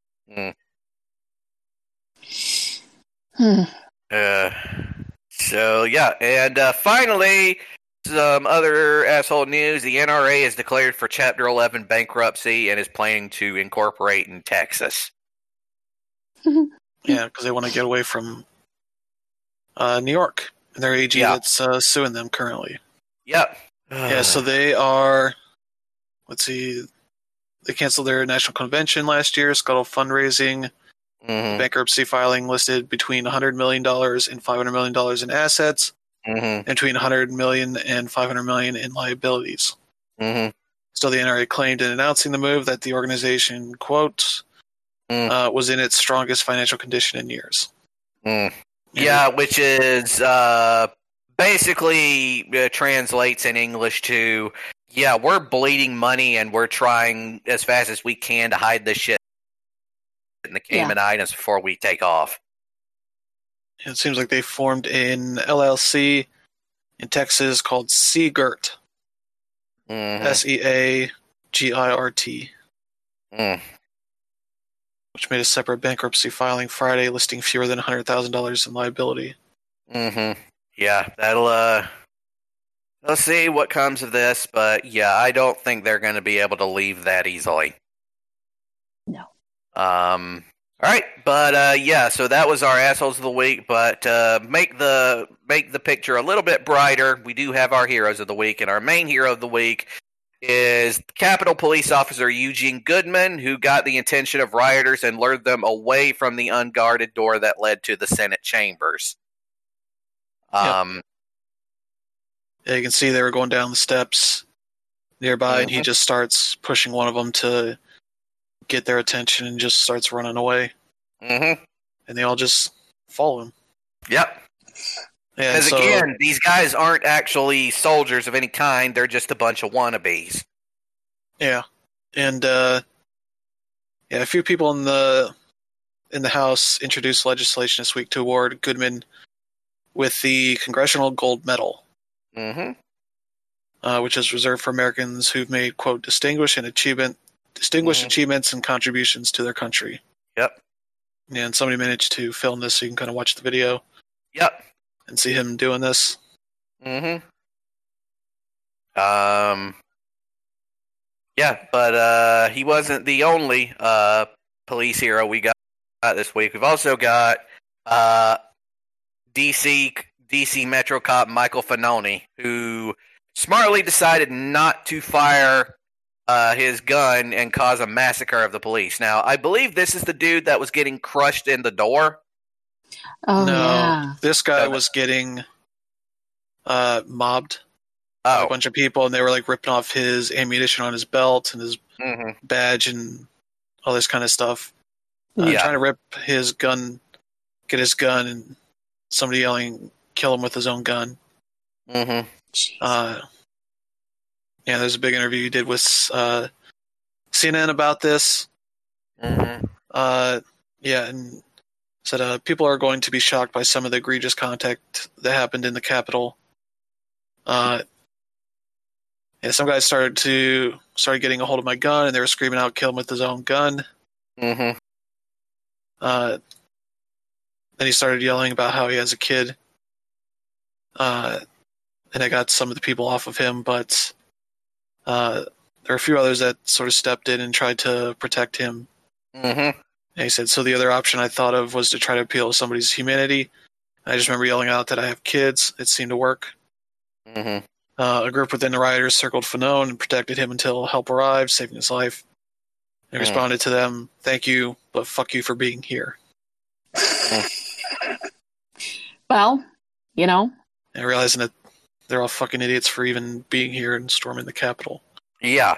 So, yeah, and finally, some other asshole news. The NRA is declared for Chapter 11 bankruptcy and is planning to incorporate in Texas. Yeah, because they want to get away from New York. And their AG that's suing them currently. Yep. Yeah, so they are... Let's see... They canceled their national convention last year, scuttled fundraising, bankruptcy filing listed between $100 million and $500 million in assets, and between $100 million and $500 million in liabilities. So the NRA claimed in announcing the move that the organization, quote, was in its strongest financial condition in years. Yeah, which is basically translates in English to, yeah, we're bleeding money and we're trying as fast as we can to hide this shit in the Cayman Islands before we take off. It seems like they formed an LLC in Texas called Seagirt. SEAGIRT. Which made a separate bankruptcy filing Friday listing fewer than $100,000 in liability. Yeah, that'll Let's see what comes of this, but yeah, I don't think they're going to be able to leave that easily. No. All right, but yeah, so that was our assholes of the week. But make the picture a little bit brighter. We do have our heroes of the week, and our main hero of the week is Capitol Police Officer Eugene Goodman, who got the attention of rioters and lured them away from the unguarded door that led to the Senate chambers. Yeah, you can see they were going down the steps nearby, and he just starts pushing one of them to get their attention and just starts running away. Mm-hmm. And they all just follow him. Yep. Because again, these guys aren't actually soldiers of any kind. They're just a bunch of wannabes. Yeah. And a few people in the House introduced legislation this week to award Goodman with the Congressional Gold Medal. Mm-hmm. Which is reserved for Americans who've made, quote, distinguished achievements and contributions to their country. Yep. And somebody managed to film this so you can kind of watch the video. Yep. And see him doing this. Mm-hmm. Yeah, but he wasn't the only police hero we got this week. We've also got DC Metro cop Michael Fanoni, who smartly decided not to fire his gun and cause a massacre of the police. Now, I believe this is the dude that was getting crushed in the door. Oh, no, yeah. This guy was getting mobbed by a bunch of people, and they were like ripping off his ammunition on his belt and his badge and all this kind of stuff. Trying to rip his gun, get his gun, and somebody yelling, kill him with his own gun. Mm-hmm. Yeah, there's a big interview you did with CNN about this. Mm-hmm. And said people are going to be shocked by some of the egregious contact that happened in the Capitol. Some guys started getting a hold of my gun, and they were screaming out, "Kill him with his own gun." Mm-hmm. Then he started yelling about how he has a kid. And I got some of the people off of him, but there are a few others that sort of stepped in and tried to protect him. Mm-hmm. And he said, so the other option I thought of was to try to appeal to somebody's humanity. I just remember yelling out that I have kids. It seemed to work. Mm-hmm. A group within the rioters circled Fanone and protected him until help arrived, saving his life. And he responded to them, "Thank you, but fuck you for being here." Well, And realizing that they're all fucking idiots for even being here and storming the Capitol. Yeah.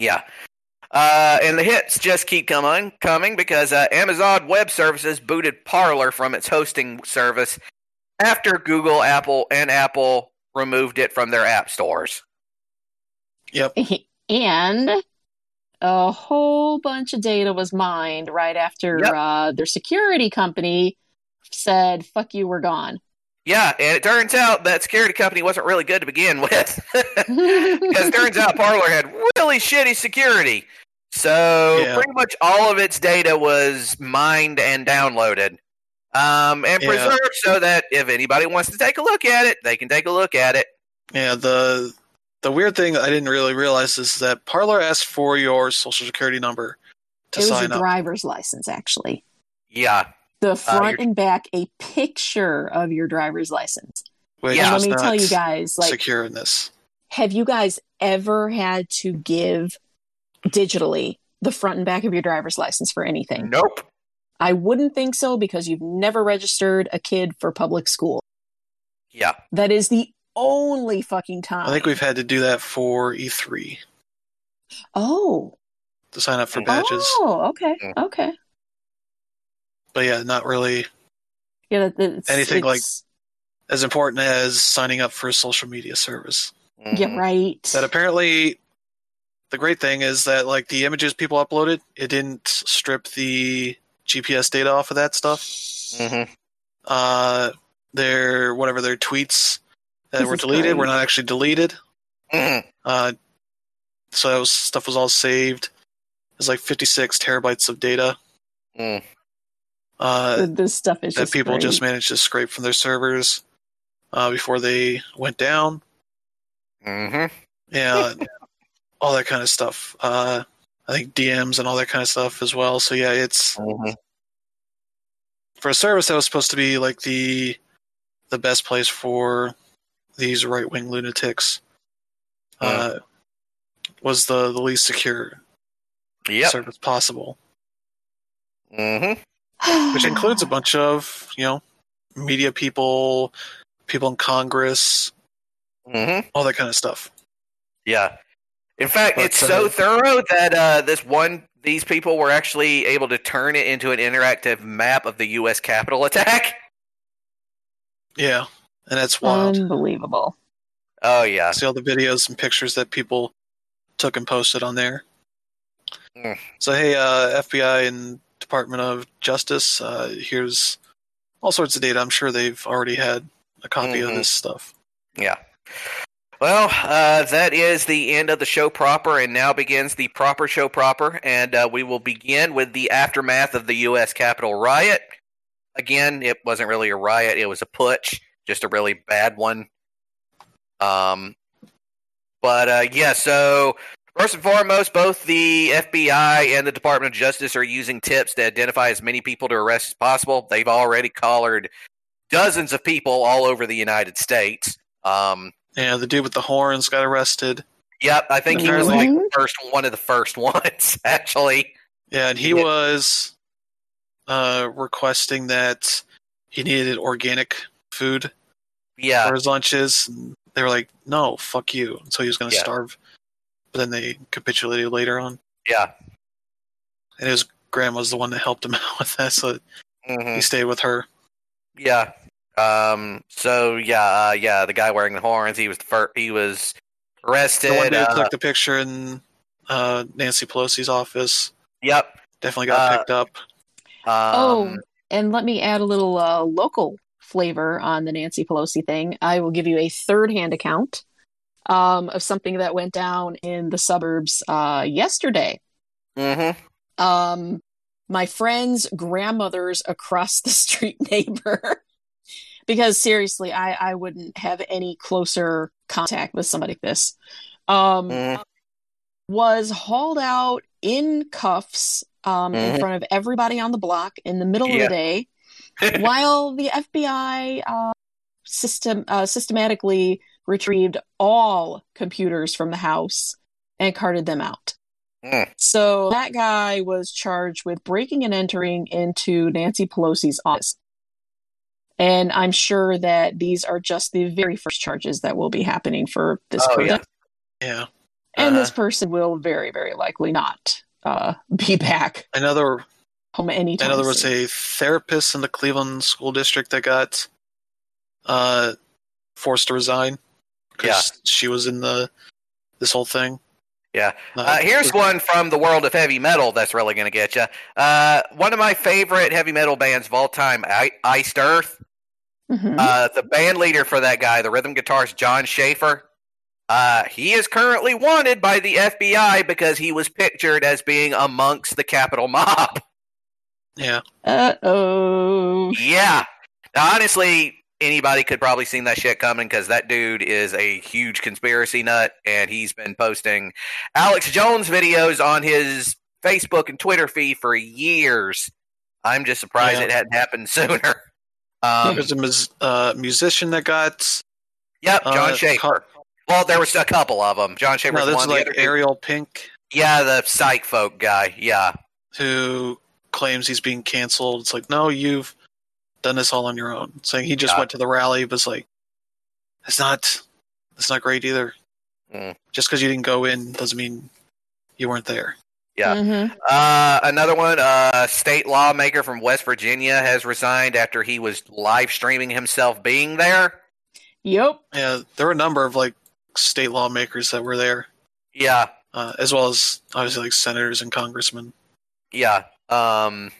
And the hits just keep coming because Amazon Web Services booted Parler from its hosting service after Google, Apple removed it from their app stores. Yep. And a whole bunch of data was mined right after their security company said, "Fuck you, we're gone." Yeah, and it turns out that security company wasn't really good to begin with. Because it turns out Parler had really shitty security. So pretty much all of its data was mined and downloaded. And preserved so that if anybody wants to take a look at it, they can take a look at it. Yeah, the weird thing I didn't really realize is that Parler asked for your social security number to sign up. It was your driver's license, actually. Yeah. The front and back, a picture of your driver's license. Which and let me tell you guys, secure in this. Have you guys ever had to give digitally the front and back of your driver's license for anything? Nope. I wouldn't think so because you've never registered a kid for public school. Yeah. That is the only fucking time. I think we've had to do that for E3. Oh. To sign up for badges. Oh, okay. Okay. But yeah, not really anything like as important as signing up for a social media service. Yeah, right. That apparently, the great thing is that like the images people uploaded, it didn't strip the GPS data off of that stuff. Mm-hmm. Their tweets that were deleted were not actually deleted. Mm-hmm. So that stuff was all saved. It's like 56 terabytes of data. Mm. This stuff is that people just managed to scrape from their servers before they went down. Mm-hmm. Yeah, all that kind of stuff. I think DMs and all that kind of stuff as well. So yeah, it's for a service that was supposed to be like the best place for these right-wing lunatics. Was the least secure service possible. Mm-hmm. Which includes a bunch of, media people, people in Congress, all that kind of stuff. Yeah. In fact, it's so thorough that these people were actually able to turn it into an interactive map of the U.S. Capitol attack. Yeah, and that's wild. Unbelievable. Oh, yeah. See all the videos and pictures that people took and posted on there. So, hey, FBI and Department of Justice, here's all sorts of data. I'm sure they've already had a copy of this stuff. Yeah. Well, that is the end of the show proper, and now begins the proper show proper, and we will begin with the aftermath of the U.S. Capitol riot. Again, it wasn't really a riot, it was a putsch, just a really bad one. So first and foremost, both the FBI and the Department of Justice are using tips to identify as many people to arrest as possible. They've already collared dozens of people all over the United States. Yeah, the dude with the horns got arrested. Yep, I think he was like one of the first ones, actually. Yeah, and he was requesting that he needed organic food for his lunches. And they were like, no, fuck you. And so he was going to starve. But then they capitulated later on. Yeah. And his grandma's the one that helped him out with that, so he stayed with her. Yeah. The guy wearing the horns, he was he was arrested. The one that took the picture in Nancy Pelosi's office. Yep. Definitely got picked up. And let me add a little local flavor on the Nancy Pelosi thing. I will give you a third-hand account of something that went down in the suburbs yesterday. My friend's grandmother's across the street neighbor. Because seriously, I wouldn't have any closer contact with somebody like this. Was hauled out in cuffs in front of everybody on the block in the middle of the day, while the FBI systematically retrieved all computers from the house and carted them out. So that guy was charged with breaking and entering into Nancy Pelosi's office. And I'm sure that these are just the very first charges that will be happening for this person. Yeah. And this person will very, very likely not be back. I know there anytime was a therapist in the Cleveland school district that got forced to resign because she was in this whole thing. Yeah. Here's one from the world of heavy metal that's really going to get you. One of my favorite heavy metal bands of all time, Iced Earth. The band leader for that guy, the rhythm guitarist John Schaefer, he is currently wanted by the FBI because he was pictured as being amongst the Capitol mob. Yeah. Uh-oh. Yeah. Now, honestly, anybody could probably seen that shit coming because that dude is a huge conspiracy nut, and he's been posting Alex Jones videos on his Facebook and Twitter feed for years. I'm just surprised it hadn't happened sooner. There's a musician that got... Yep, John Schaefer. Well, there was a couple of them. John Schaefer's one. Like Ariel Pink. Yeah, the psych folk guy. Yeah. Who claims he's being canceled. It's like, no, you've done this all on your own. Saying he just went to the rally, but it's like, that's not great either. Just because you didn't go in doesn't mean you weren't there. Yeah. Another one, state lawmaker from West Virginia has resigned after he was live streaming himself being there. Yep. Yeah, there were a number of state lawmakers that were there. Yeah. As well as obviously senators and congressmen. Yeah. The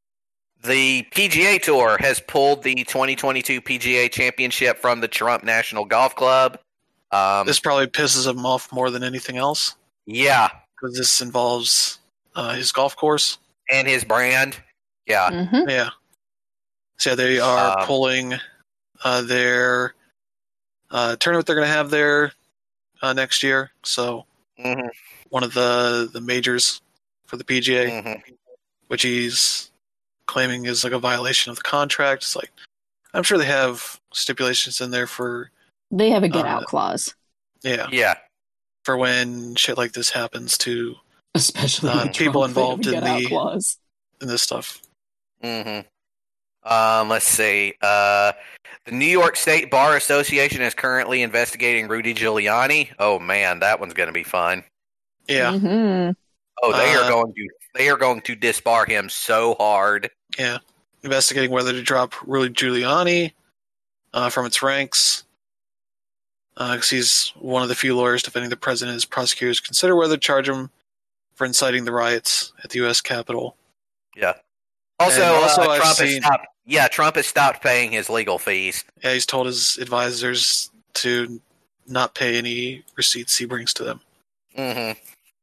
PGA Tour has pulled the 2022 PGA Championship from the Trump National Golf Club. This probably pisses him off more than anything else. Yeah. Because this involves his golf course. And his brand. Yeah. Yeah. So they are pulling their tournament they're going to have there next year. So Mm-hmm. one of the majors for the PGA, Mm-hmm. which he's claiming is like a violation of the contract. It's like, I'm sure they have stipulations in there for They have a get out clause. Yeah. for when shit like this happens to Especially people Trump, they have involved a in get out clause. in this stuff. Mm-hmm. Let's see. The New York State Bar Association is currently investigating Rudy Giuliani. Oh man, that one's going to be fun. Yeah, Mm-hmm. Oh, they are going to disbar him so hard. yeah. Investigating whether to drop Rudy Giuliani from its ranks. Because he's one of the few lawyers defending the president as prosecutors consider whether to charge him for inciting the riots at the U.S. Capitol. Yeah. Also, I've Trump seen- has stopped. Yeah, Trump has stopped paying his legal fees. Yeah, he's told his advisors to not pay any receipts he brings to them. Mm-hmm.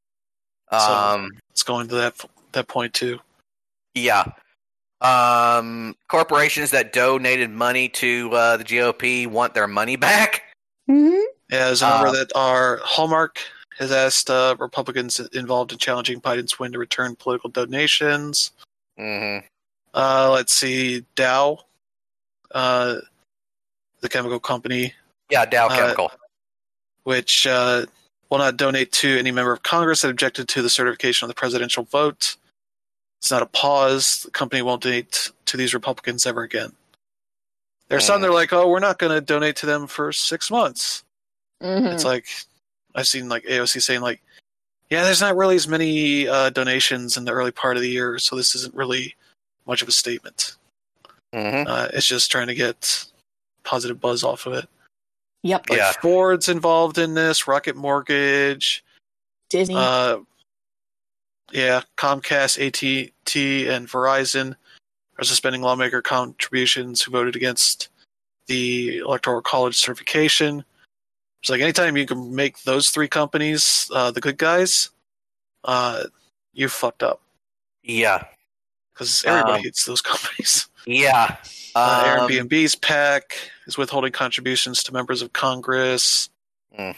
So it's going to that point too. Yeah. Corporations that donated money to the GOP want their money back. Mm-hmm. Yeah, there's a number that are Hallmark has asked Republicans involved in challenging Biden's win to return political donations. Mm-hmm. Let's see, Dow, the chemical company, Yeah, Dow Chemical. which will not donate to any member of Congress that objected to the certification of the presidential vote. It's not a pause. The company won't donate to these Republicans ever again. There's some that are like, oh, we're not going to donate to them for 6 months. Mm-hmm. It's like, I've seen like AOC saying like, yeah, there's not really as many donations in the early part of the year, so this isn't really much of a statement. Mm-hmm. It's just trying to get positive buzz off of it. Yep. Like Yeah. Ford's involved in this, Rocket Mortgage, Disney. yeah, Comcast, AT&T, and Verizon are suspending lawmaker contributions who voted against the Electoral College certification. It's like anytime you can make those three companies the good guys, you fucked up. Yeah. Because everybody hates those companies. Yeah. Airbnb's PAC is withholding contributions to members of Congress. Mm.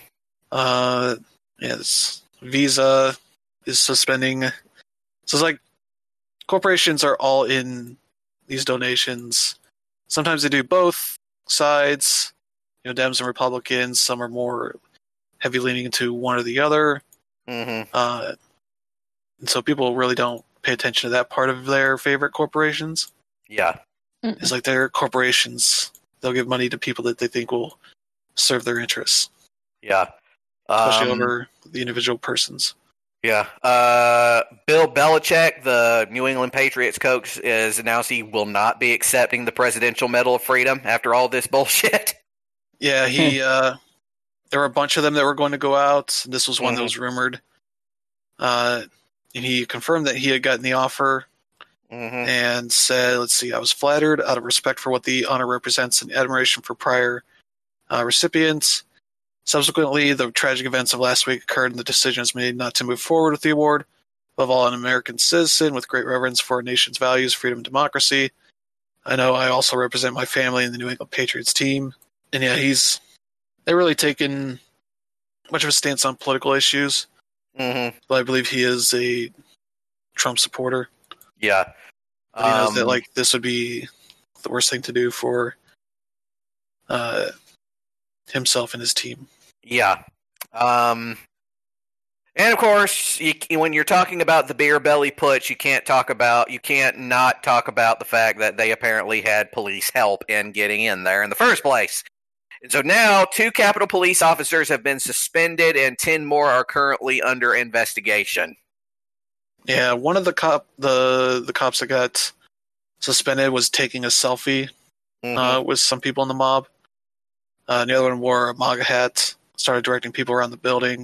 Yes, Visa is suspending. So it's like corporations are all in these donations. Sometimes they do both sides. You know, Dems and Republicans. Some are more heavy leaning into one or the other. Mm-hmm. And so people really don't pay attention to that part of their favorite corporations. Yeah. It's like they're corporations. They'll give money to people that they think will serve their interests, Yeah. especially over the individual persons. Yeah. Bill Belichick, the New England Patriots coach, has announced he will not be accepting the Presidential Medal of Freedom after all this bullshit. Yeah, he. There were a bunch of them that were going to go out. This was one that was rumored. And he confirmed that he had gotten the offer and said, let's see, I was flattered out of respect for what the honor represents and admiration for prior recipients. Subsequently, the tragic events of last week occurred and the decision was made not to move forward with the award. Above all, an American citizen with great reverence for our nation's values, freedom, and democracy. I know I also represent my family and the New England Patriots team. And yeah, they're really taken much of a stance on political issues. But I believe he is a Trump supporter. Yeah. But he knows that like this would be the worst thing to do for himself and his team. Yeah. And of course, when you're talking about the beer belly putsch, you can't not talk about the fact that they apparently had police help in getting in there in the first place. And so now 2 Capitol Police officers have been suspended and 10 more are currently under investigation. Yeah, one of the cops that got suspended was taking a selfie with some people in the mob. The other one wore a MAGA hat, started directing people around the building.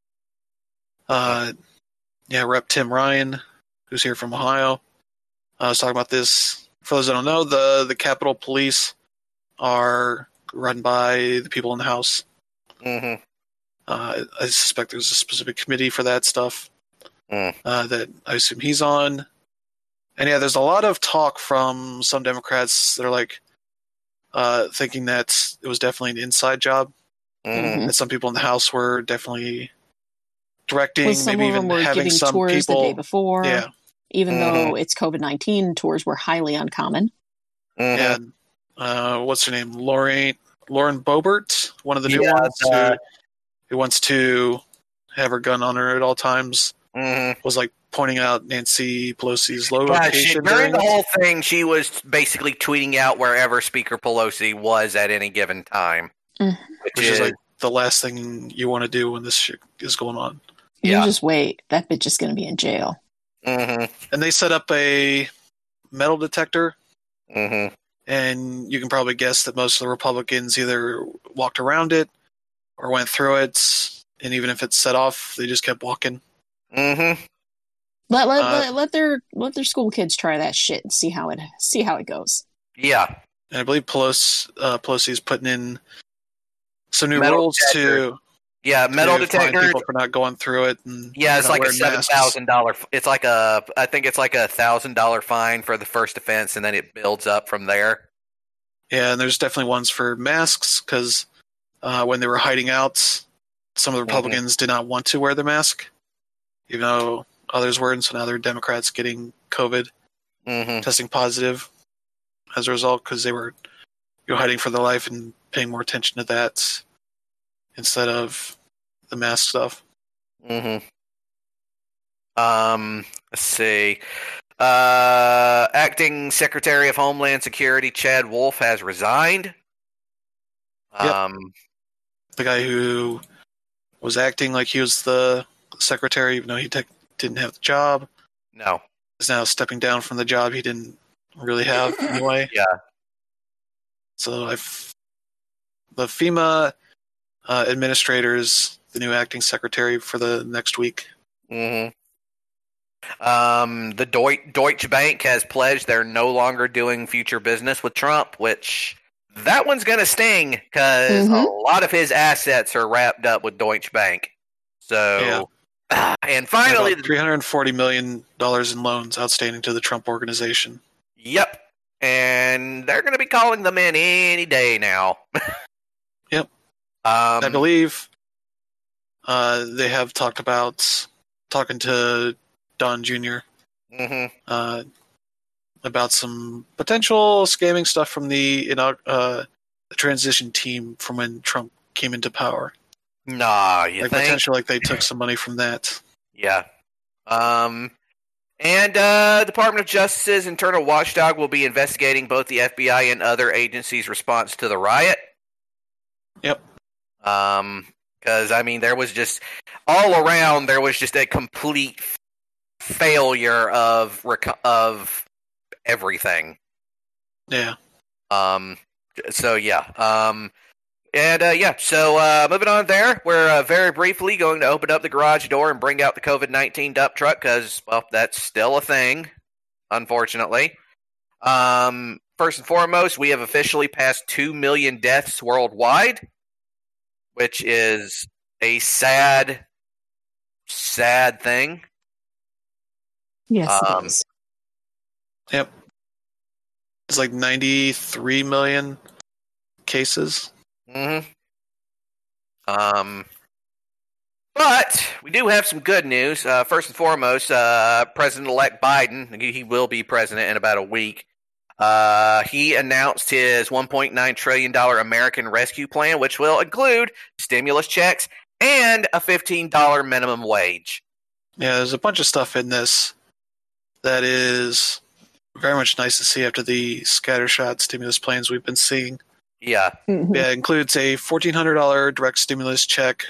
Rep Tim Ryan, who's here from Ohio, was talking about this. For those that don't know, the Capitol Police are run by the people in the House. I suspect there's a specific committee for that stuff that I assume he's on. And yeah, there's a lot of talk from some Democrats that are like thinking that it was definitely an inside job. Mhm. And some people in the House were definitely directing, Well, some maybe of them even were having giving some tours people. the day before. Yeah. Even though Mhm. it's COVID-19, tours were highly uncommon. Mhm. Yeah. What's her name? Lauren Boebert, one of the new Yeah, ones who wants to have her gun on her at all times, Mhm. was like pointing out Nancy Pelosi's Yeah, location during during the it. whole thing, she was basically tweeting out wherever Speaker Pelosi was at any given time, Mm. Which is like the last thing you want to do when this shit is going on. You yeah. just wait. That bitch is going to be in jail. Mhm. And they set up a metal detector, Mhm. and you can probably guess that most of the Republicans either walked around it or went through it, and even if it's set off, they just kept walking. Mhm. Let their school kids try that shit and see how it goes. Yeah. And I believe Pelosi is putting in some new Metal rules detector. Yeah, metal to fine detector. people for not going through it. And Yeah, it's not like a wearing masks. $7,000. It's like I think it's like $1,000 fine for the first offense, and then it builds up from there. Yeah, and there's definitely ones for masks because when they were hiding out, some of the Republicans did not want to wear the mask, even though others were, and so now they're Democrats getting COVID, testing positive as a result because they were hiding for their life and paying more attention to that instead of the mask stuff. Let's see. Acting Secretary of Homeland Security Chad Wolf has resigned. The guy who was acting like he was the secretary, even though he didn't have the job, No. is now stepping down from the job he didn't really have anyway. Yeah. So the FEMA administrator is the new acting secretary for the next week. The Deutsche Bank has pledged they're no longer doing future business with Trump, which that one's going to sting because a lot of his assets are wrapped up with Deutsche Bank. So, and finally, $340 million in loans outstanding to the Trump organization. Yep. And they're going to be calling them in any day now. Yep. I believe they have talked about talking to Don Jr. About some potential scamming stuff from the transition team from when Trump came into power. Nah, you think? Potentially, like they took some money from that. Yeah. And Department of Justice's internal watchdog will be investigating both the FBI and other agencies' response to the riot. Yep. Because I mean, there was just all around there was just a complete failure of everything. Yeah. So yeah. So moving on there, we're very briefly going to open up the garage door and bring out the COVID-19 dump truck because, well, that's still a thing, unfortunately. First and foremost, we have officially passed 2 million deaths worldwide, which is a sad, sad thing. Yes, it is. Yep. It's like 93 million cases. But we do have some good news. First and foremost, President-elect Biden, he will be president in about a week. He announced his $1.9 trillion American Rescue Plan, which will include stimulus checks and a $15 minimum wage. Yeah, there's a bunch of stuff in this that is very much nice to see after the scattershot stimulus plans we've been seeing. Yeah. Yeah, it includes a $1,400 direct stimulus check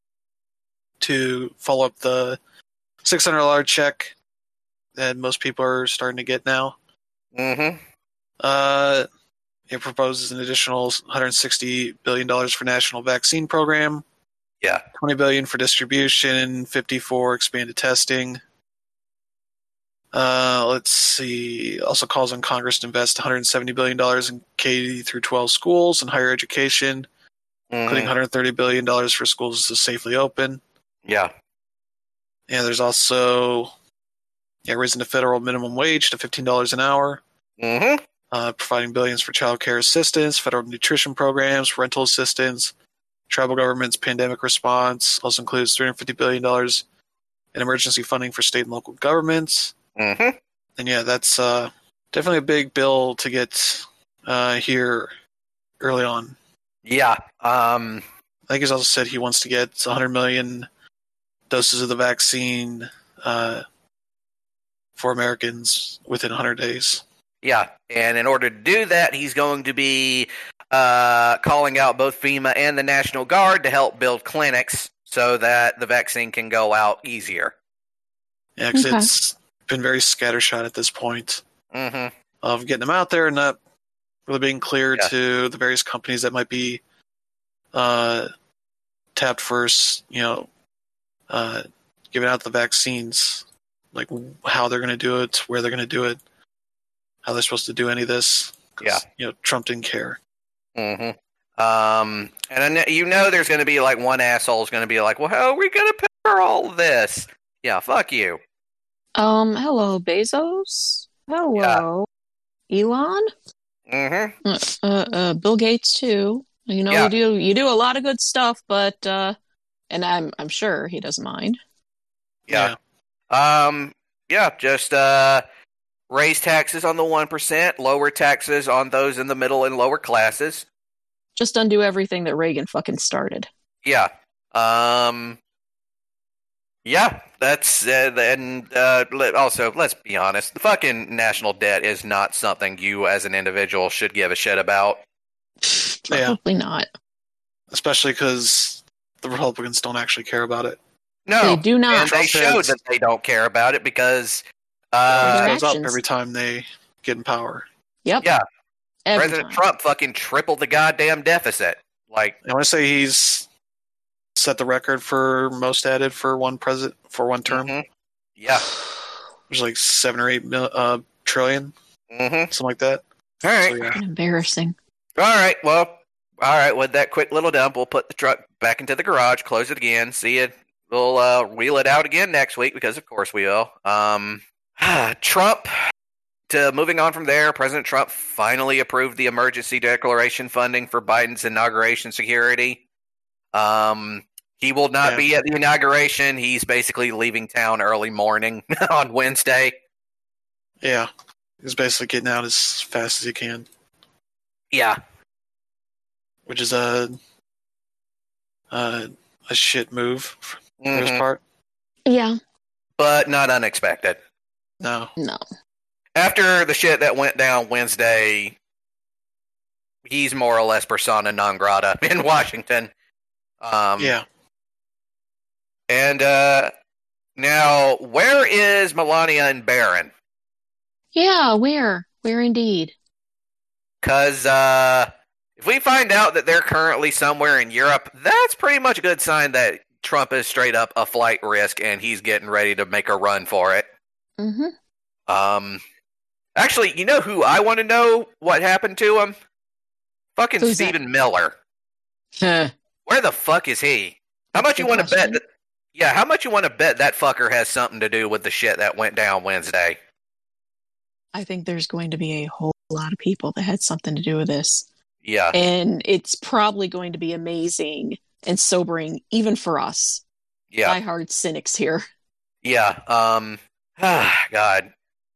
to follow up the $600 check that most people are starting to get now. It proposes an additional $160 billion for national vaccine program. Yeah. $20 billion for distribution, $50 billion for expanded testing. Let's see. Also calls on Congress to invest $170 billion in K through 12 schools and higher education, including $130 billion for schools to safely open. Yeah. And there's also raising the federal minimum wage to $15 an hour. Providing billions for child care assistance, federal nutrition programs, rental assistance, tribal government's pandemic response. Also includes $350 billion in emergency funding for state and local governments. Mm-hmm. And yeah, that's definitely a big bill to get here early on. Yeah. I think he's also said he wants to get 100 million doses of the vaccine for Americans within 100 days. Yeah, and in order to do that, he's going to be calling out both FEMA and the National Guard to help build clinics so that the vaccine can go out easier. Yeah, because it's been very scattershot at this point of getting them out there and not really being clear to the various companies that might be tapped first, giving out the vaccines, like how they're going to do it, where they're going to do it, how they're supposed to do any of this. Trump didn't care. And there's going to be like one asshole is going to be like, well, how are we going to pay for all of this? Yeah, fuck you. Hello, Bezos. Hello, Elon. Bill Gates too. You do a lot of good stuff, but and I'm sure he doesn't mind. Yeah. Just raise taxes on the 1%, lower taxes on those in the middle and lower classes. Just undo everything that Reagan fucking started. Yeah. That's and also, let's be honest, the fucking national debt is not something you as an individual should give a shit about. Probably not. Especially because the Republicans don't actually care about it. No, they do not. And they showed that they don't care about it because it goes up every time they get in power. Yep. Yeah. Every President time. Trump fucking tripled the goddamn deficit. Like, I want to say he's set the record for most added for one term. Yeah. There's like 7 or 8 trillion, something like that. All right. So, yeah. Embarrassing. All right. Well, with that quick little dump, we'll put the truck back into the garage, close it again, see it. We'll wheel it out again next week because, of course, we will. Trump. Moving on from there, President Trump finally approved the emergency declaration funding for Biden's inauguration security. He will not be at the inauguration. He's basically leaving town early morning on Wednesday. Yeah. He's basically getting out as fast as he can. Yeah. Which is a shit move for his part. Yeah. But not unexpected. No. After the shit that went down Wednesday, he's more or less persona non grata in Washington. Yeah. And now, where is Melania and Barron? Yeah, where? Where indeed? Because if we find out that they're currently somewhere in Europe, that's pretty much a good sign that Trump is straight up a flight risk and he's getting ready to make a run for it. Actually, you know who I want to know what happened to him? Fucking Who's Stephen Miller. Where the fuck is he? How much you want to bet that? Yeah, how much you want to bet that fucker has something to do with the shit that went down Wednesday? I think there's going to be a whole lot of people that had something to do with this. Yeah. And it's probably going to be amazing and sobering, even for us. Yeah. Diehard cynics here. Yeah. God.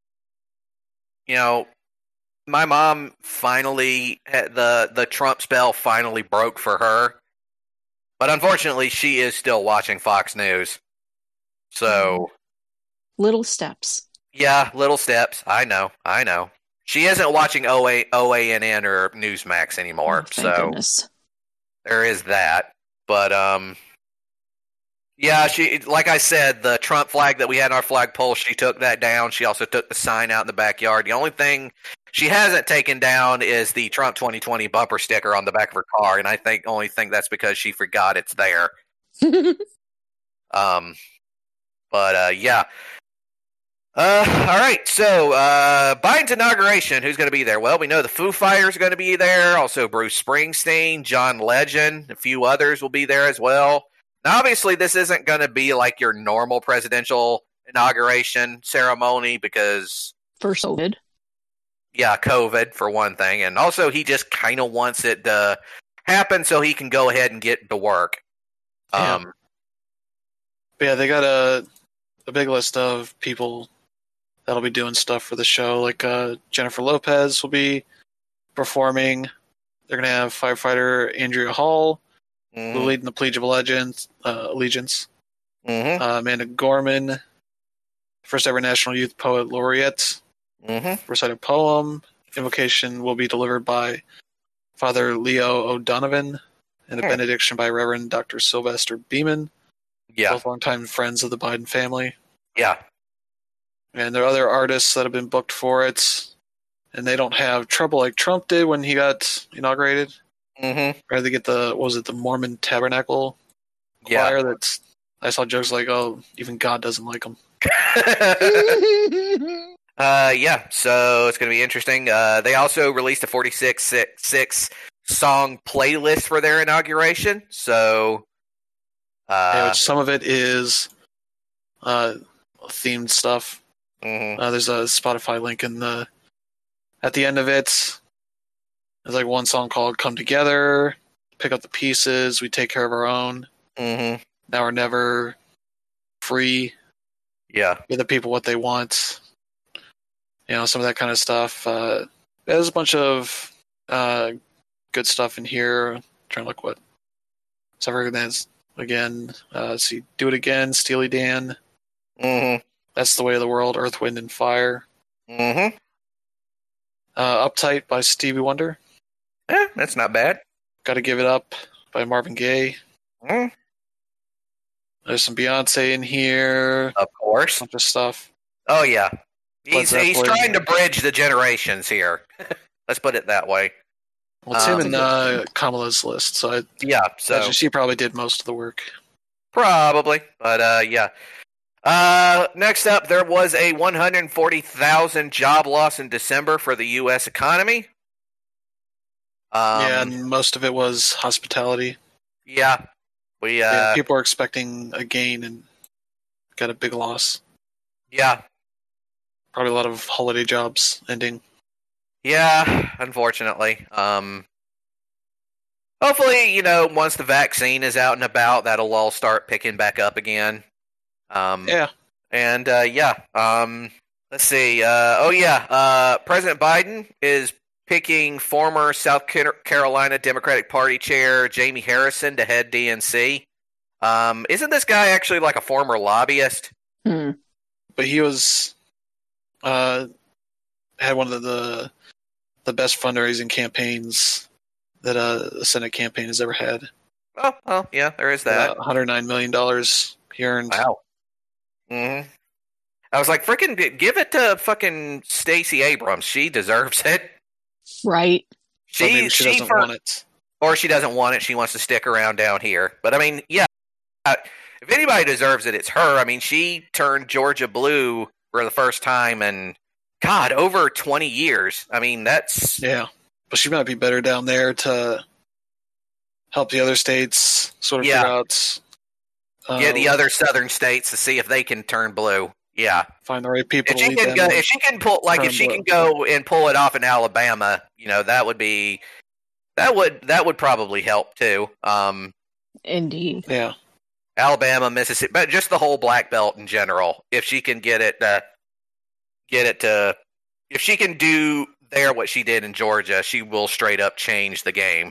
My mom finally, the Trump spell finally broke for her. But unfortunately, she is still watching Fox News. So. Little steps. Yeah, little steps. I know. She isn't watching OANN or Newsmax anymore. Thank goodness. There is that. But, yeah, she, like I said, the Trump flag that we had in our flagpole, she took that down. She also took the sign out in the backyard. The only thing she hasn't taken down is the Trump 2020 bumper sticker on the back of her car, and I only think that's because she forgot it's there. Yeah. All right, so Biden's inauguration, who's going to be there? Well, we know the Foo Fighters are going to be there, also Bruce Springsteen, John Legend, a few others will be there as well. Now, obviously, this isn't going to be like your normal presidential inauguration ceremony because... First COVID. Yeah, COVID, for one thing. And also, he just kind of wants it to happen so he can go ahead and get to work. Yeah. But yeah, they got a big list of people that'll be doing stuff for the show. Like Jennifer Lopez will be performing. They're gonna have firefighter Andrea Hall who lead in the Pledge of Allegiance. Amanda Gorman, first ever National Youth Poet Laureate, recite a poem. Invocation will be delivered by Father Leo O'Donovan, and a benediction by Reverend Dr. Sylvester Beeman. Yeah. Both longtime friends of the Biden family. Yeah. And there are other artists that have been booked for it, and they don't have trouble like Trump did when he got inaugurated. Or they get the Mormon Tabernacle choir that's, I saw jokes like, oh, even God doesn't like them. Yeah, so it's going to be interesting. They also released a 46 song playlist for their inauguration. So, which some of it is themed stuff. There's a Spotify link at the end of it. There's like one song called "Come Together," "Pick Up the Pieces," "We Take Care of Our Own," "Now or Never," "Free," "Give the people what they want." Some of that kind of stuff. There's a bunch of good stuff in here. I'm trying to look what. So I've recognized again. See, "Do It Again," Steely Dan. "That's the Way of the World," Earth, Wind, and Fire. "Uptight" by Stevie Wonder. That's not bad. "Gotta Give It Up" by Marvin Gaye. There's some Beyonce in here. Of course. A bunch of stuff. Oh, yeah. He's trying to bridge the generations here. Let's put it that way. Well, it's him and Kamala's list. So she probably did most of the work. Probably. But, yeah. Next up, there was a 140,000 job loss in December for the U.S. economy. And most of it was hospitality. Yeah. People are expecting a gain and got a big loss. Yeah. Probably a lot of holiday jobs ending. Yeah, unfortunately. Hopefully, once the vaccine is out and about, that'll all start picking back up again. Yeah. And, let's see. President Biden is picking former South Carolina Democratic Party chair Jamie Harrison to head DNC. Isn't this guy actually like a former lobbyist? But he was had one of the best fundraising campaigns that a Senate campaign has ever had. Oh, yeah, there is that. $109 million he earned. Wow. I was like, freaking give it to fucking Stacey Abrams. She deserves it. Right. Maybe she doesn't want it. Or she doesn't want it. She wants to stick around down here. But, I mean, yeah. If anybody deserves it, it's her. I mean, she turned Georgia blue for the first time in, God, over 20 years. I mean, that's... Yeah. But she might be better down there to help the other states sort of figure out... the other southern states to see if they can turn blue. Yeah. Find the right people if she can go and pull it off in Alabama, that would probably help too. Indeed. Yeah. Alabama, Mississippi, but just the whole black belt in general. If she can if she can do there what she did in Georgia, she will straight up change the game.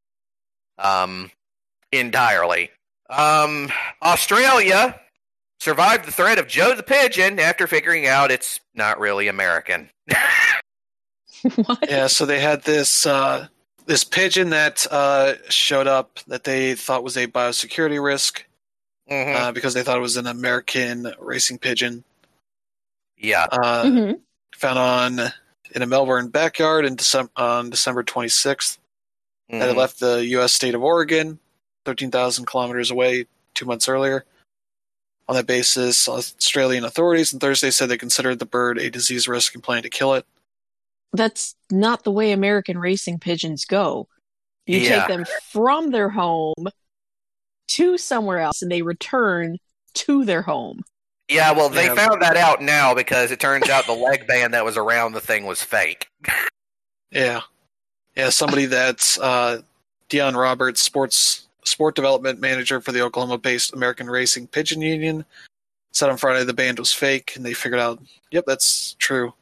Entirely. Australia survived the threat of Joe the Pigeon after figuring out it's not really American. What? Yeah, so they had this pigeon that showed up that they thought was a biosecurity risk because they thought it was an American racing pigeon. Yeah. Found in a Melbourne backyard on December 26th. That had left the U.S. state of Oregon, 13,000 kilometers away, 2 months earlier. On that basis, Australian authorities on Thursday said they considered the bird a disease risk and planned to kill it. That's not the way American racing pigeons go. You take them from their home to somewhere else, and they return to their home. Yeah, well, they found that out now because it turns out the leg band that was around the thing was fake. Yeah. Yeah, somebody that's Dion Roberts, sport development manager for the Oklahoma-based American Racing Pigeon Union, said on Friday the band was fake, and they figured out, yep, that's true.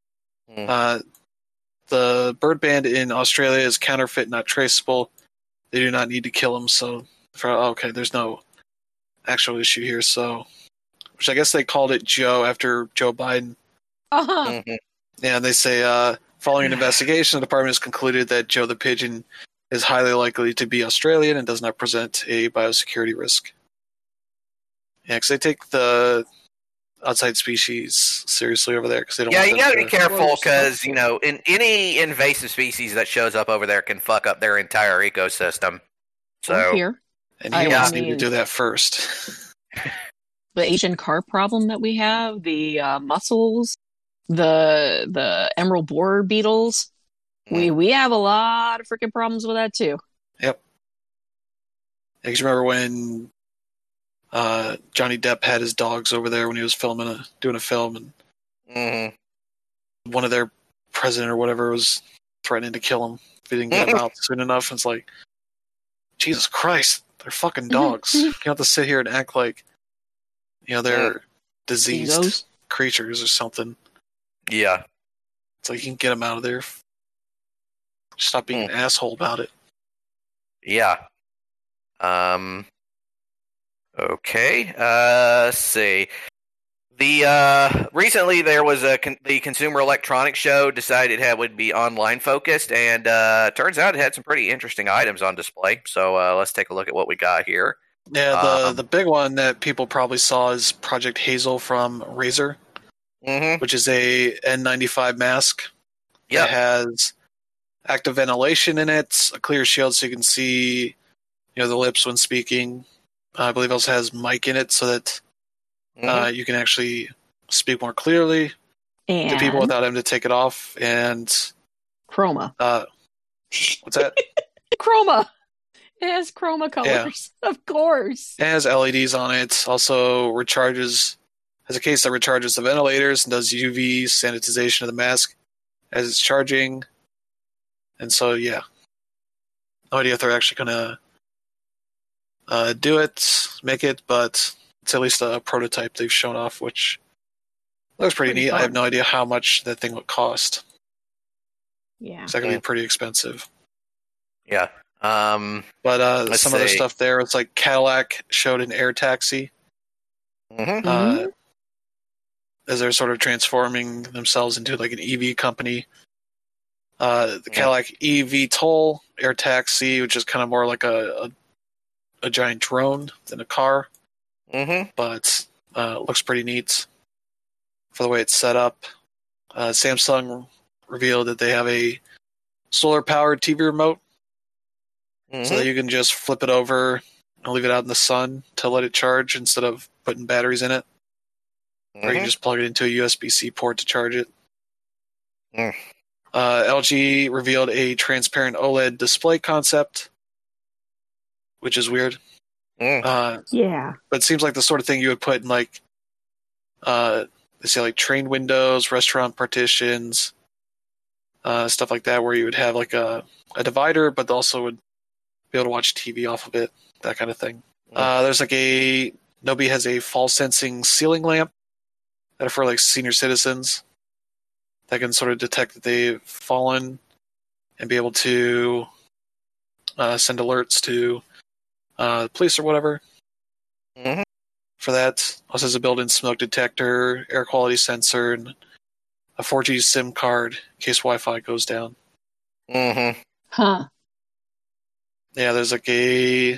The bird band in Australia is counterfeit, not traceable. They do not need to kill him, so okay, there's no actual issue here. So, which I guess they called it Joe after Joe Biden. Uh-huh. Yeah, and they say following an investigation, the department has concluded that Joe the pigeon is highly likely to be Australian and does not present a biosecurity risk. Yeah, because they take the outside species seriously over there because they don't. Yeah, want you them got to to be careful because in any invasive species that shows up over there can fuck up their entire ecosystem. So Here, and humans need to do that first. the Asian carp problem that we have, the mussels, the emerald borer beetles, we have a lot of freaking problems with that too. Yep. I just remember when Johnny Depp had his dogs over there when he was doing a film, and one of their president or whatever was threatening to kill him if he didn't get him out soon enough. And it's like, Jesus Christ, they're fucking dogs. You don't have to sit here and act like they're diseased creatures or something. Yeah, it's like you can get them out of there. Stop being an asshole about it. Yeah. Okay. Let's see. Recently there was the Consumer Electronics Show decided it would be online focused, and turns out it had some pretty interesting items on display. So let's take a look at what we got here. Yeah, the big one that people probably saw is Project Hazel from Razer, which is a N95 mask. Yeah, it has active ventilation in it, a clear shield so you can see the lips when speaking. I believe it also has mic in it so that you can actually speak more clearly to people without having to take it off. And chroma. What's that? Chroma. It has chroma colors, of course. It has LEDs on it. Also has a case that recharges the ventilators and does UV sanitization of the mask as it's charging. And so, yeah. No idea if they're actually going to make it, but it's at least a prototype they've shown off, which looks pretty neat. Fun. I have no idea how much that thing would cost. Yeah. It's going to be pretty expensive. Yeah. But some other stuff there, it's like Cadillac showed an air taxi. As they're sort of transforming themselves into like an EV company. The Cadillac eVTOL air taxi, which is kind of more like a giant drone than a car. But looks pretty neat for the way it's set up. Samsung revealed that they have a solar-powered TV remote. So that you can just flip it over and leave it out in the sun to let it charge instead of putting batteries in it. Or you can just plug it into a USB-C port to charge it. LG revealed a transparent OLED display concept, which is weird. Yeah. But it seems like the sort of thing you would put in they say like train windows, restaurant partitions, stuff like that, where you would have like a divider, but also would be able to watch TV off of it, that kind of thing. There's like Nobi has a fall sensing ceiling lamp that are for like senior citizens that can sort of detect that they've fallen and be able to send alerts to the police or whatever. For that, also has a built-in smoke detector, air quality sensor, and a 4G SIM card in case Wi-Fi goes down. Huh. Yeah, there's like a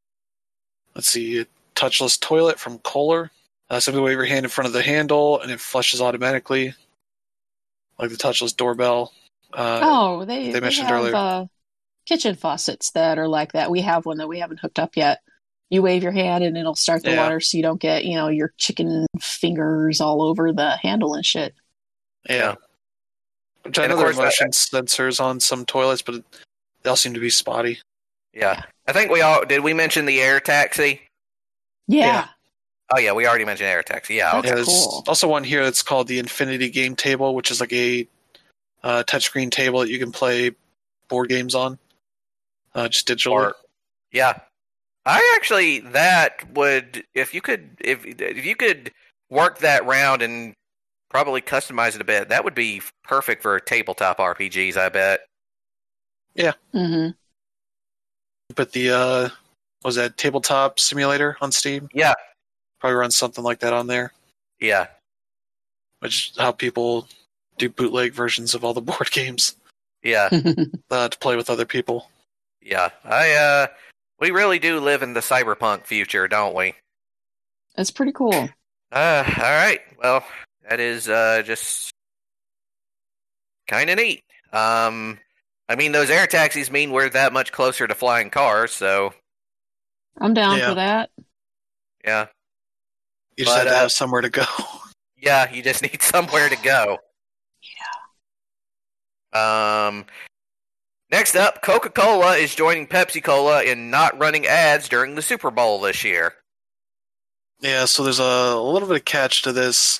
touchless toilet from Kohler. Simply wave your hand in front of the handle and it flushes automatically, like the touchless doorbell. They mentioned have, earlier. Kitchen faucets that are like that. We have one that we haven't hooked up yet. You wave your hand and it'll start the water, so you don't get your chicken fingers all over the handle and shit. Yeah. Which I know there are motion sensors on some toilets, but they all seem to be spotty. Yeah. I think did we mention the air taxi? Yeah. Oh yeah, we already mentioned air taxi. Yeah, okay. There's cool. Also one here that's called the Infinity Game Table, which is like a touchscreen table that you can play board games on. just digitally. Or, yeah. I actually, that would, if you could work that round and probably customize it a bit, that would be perfect for tabletop RPGs, I bet. Yeah. Mm-hmm. Put the, was that Tabletop Simulator on Steam? Yeah. Probably run something like that on there. Yeah. Which is how people do bootleg versions of all the board games. Yeah. To play with other people. Yeah. We really do live in the cyberpunk future, don't we? That's pretty cool. All right. Well, that is just kind of neat. I mean, those air taxis mean we're that much closer to flying cars, so I'm down for that. Yeah. You just have to have somewhere to go. Yeah, you just need somewhere to go. Yeah. Next up, Coca-Cola is joining Pepsi-Cola in not running ads during the Super Bowl this year. Yeah, so there's a little bit of catch to this.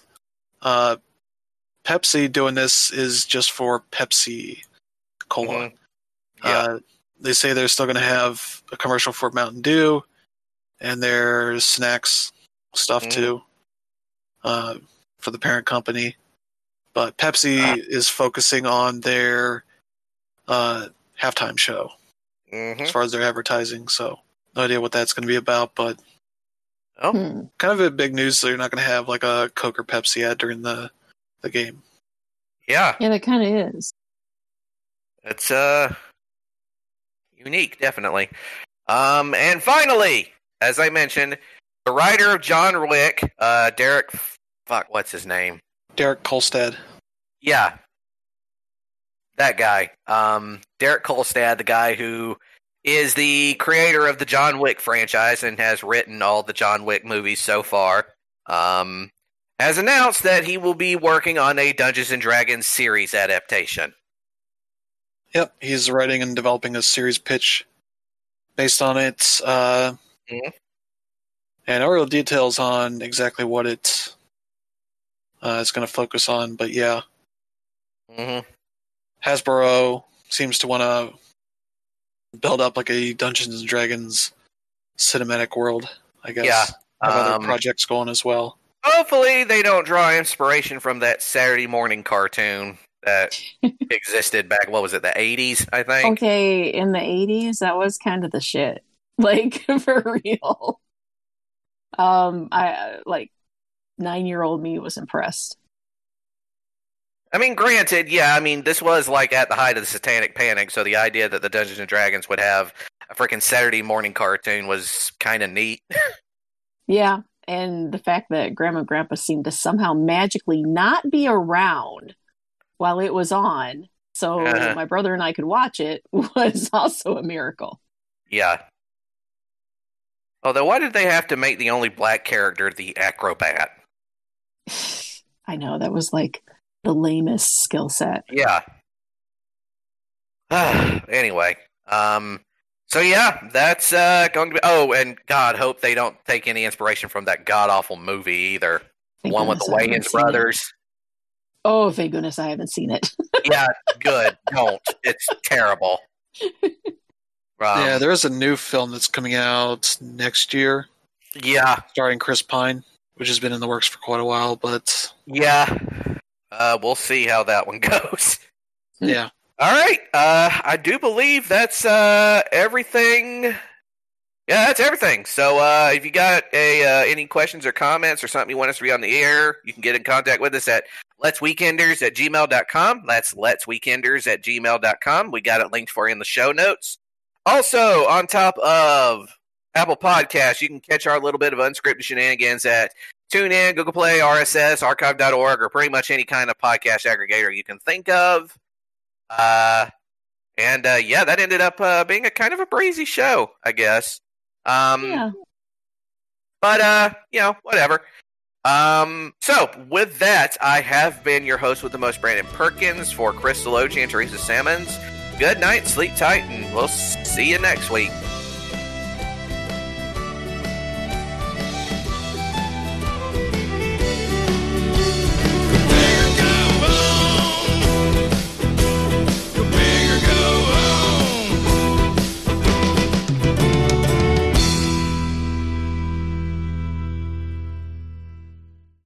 Pepsi doing this is just for Pepsi Cola. Mm-hmm. Yeah. They say they're still going to have a commercial for Mountain Dew and their snacks stuff too for the parent company. But Pepsi is focusing on their halftime show as far as their advertising. So no idea what that's going to be about, but kind of a big news. So you're not going to have like a Coke or Pepsi ad during the game. Yeah. Yeah, that kind of is. It's unique, definitely. And finally, as I mentioned, the writer of John Wick, Derek, what's his name? Derek Kolstad. Yeah. That guy. Derek Kolstad, the guy who is the creator of the John Wick franchise and has written all the John Wick movies so far, has announced that he will be working on a Dungeons & Dragons series adaptation. Yep, he's writing and developing a series pitch based on it. And no real details on exactly what it's going to focus on, but yeah. Hasbro seems to want to build up like a Dungeons & Dragons cinematic world, I guess. Yeah. Have other projects going as well. Hopefully they don't draw inspiration from that Saturday morning cartoon that existed back, what was it, the 80s, I think? Okay, in the 80s, that was kind of the shit. Like, for real. I 9-year-old me was impressed. I mean, granted, yeah, I mean, this was like at the height of the Satanic Panic, so the idea that the Dungeons & Dragons would have a freaking Saturday morning cartoon was kind of neat. Yeah, and the fact that Grandma and Grandpa seemed to somehow magically not be around while it was on, so my brother and I could watch it, was also a miracle. Yeah. Although, why did they have to make the only black character the acrobat? I know, that was like the lamest skill set. Yeah. Anyway, so yeah, that's going to be. Oh, and God, hope they don't take any inspiration from that god awful movie either. The one with the Wayans brothers. Oh, thank goodness I haven't seen it. Yeah, good. Don't. It's terrible. Yeah, there is a new film that's coming out next year. Yeah. Starring Chris Pine, which has been in the works for quite a while, but... Yeah. We'll see how that one goes. Yeah. All right. I do believe that's everything. Yeah, that's everything. So if you got any questions or comments or something you want us to be on the air, you can get in contact with us at letsweekenders@gmail.com. That's letsweekenders@gmail.com. We got it linked for you in the show notes. Also, on top of Apple Podcasts, you can catch our little bit of unscripted shenanigans at TuneIn, Google Play, RSS, Archive.org, or pretty much any kind of podcast aggregator you can think of. Yeah, that ended up being a kind of a breezy show, I guess. Yeah. But, whatever. So, with that, I have been your host with the most, Brandon Perkins, for Chris Deloge and Teresa Sammons. Good night, sleep tight, and we'll see you next week.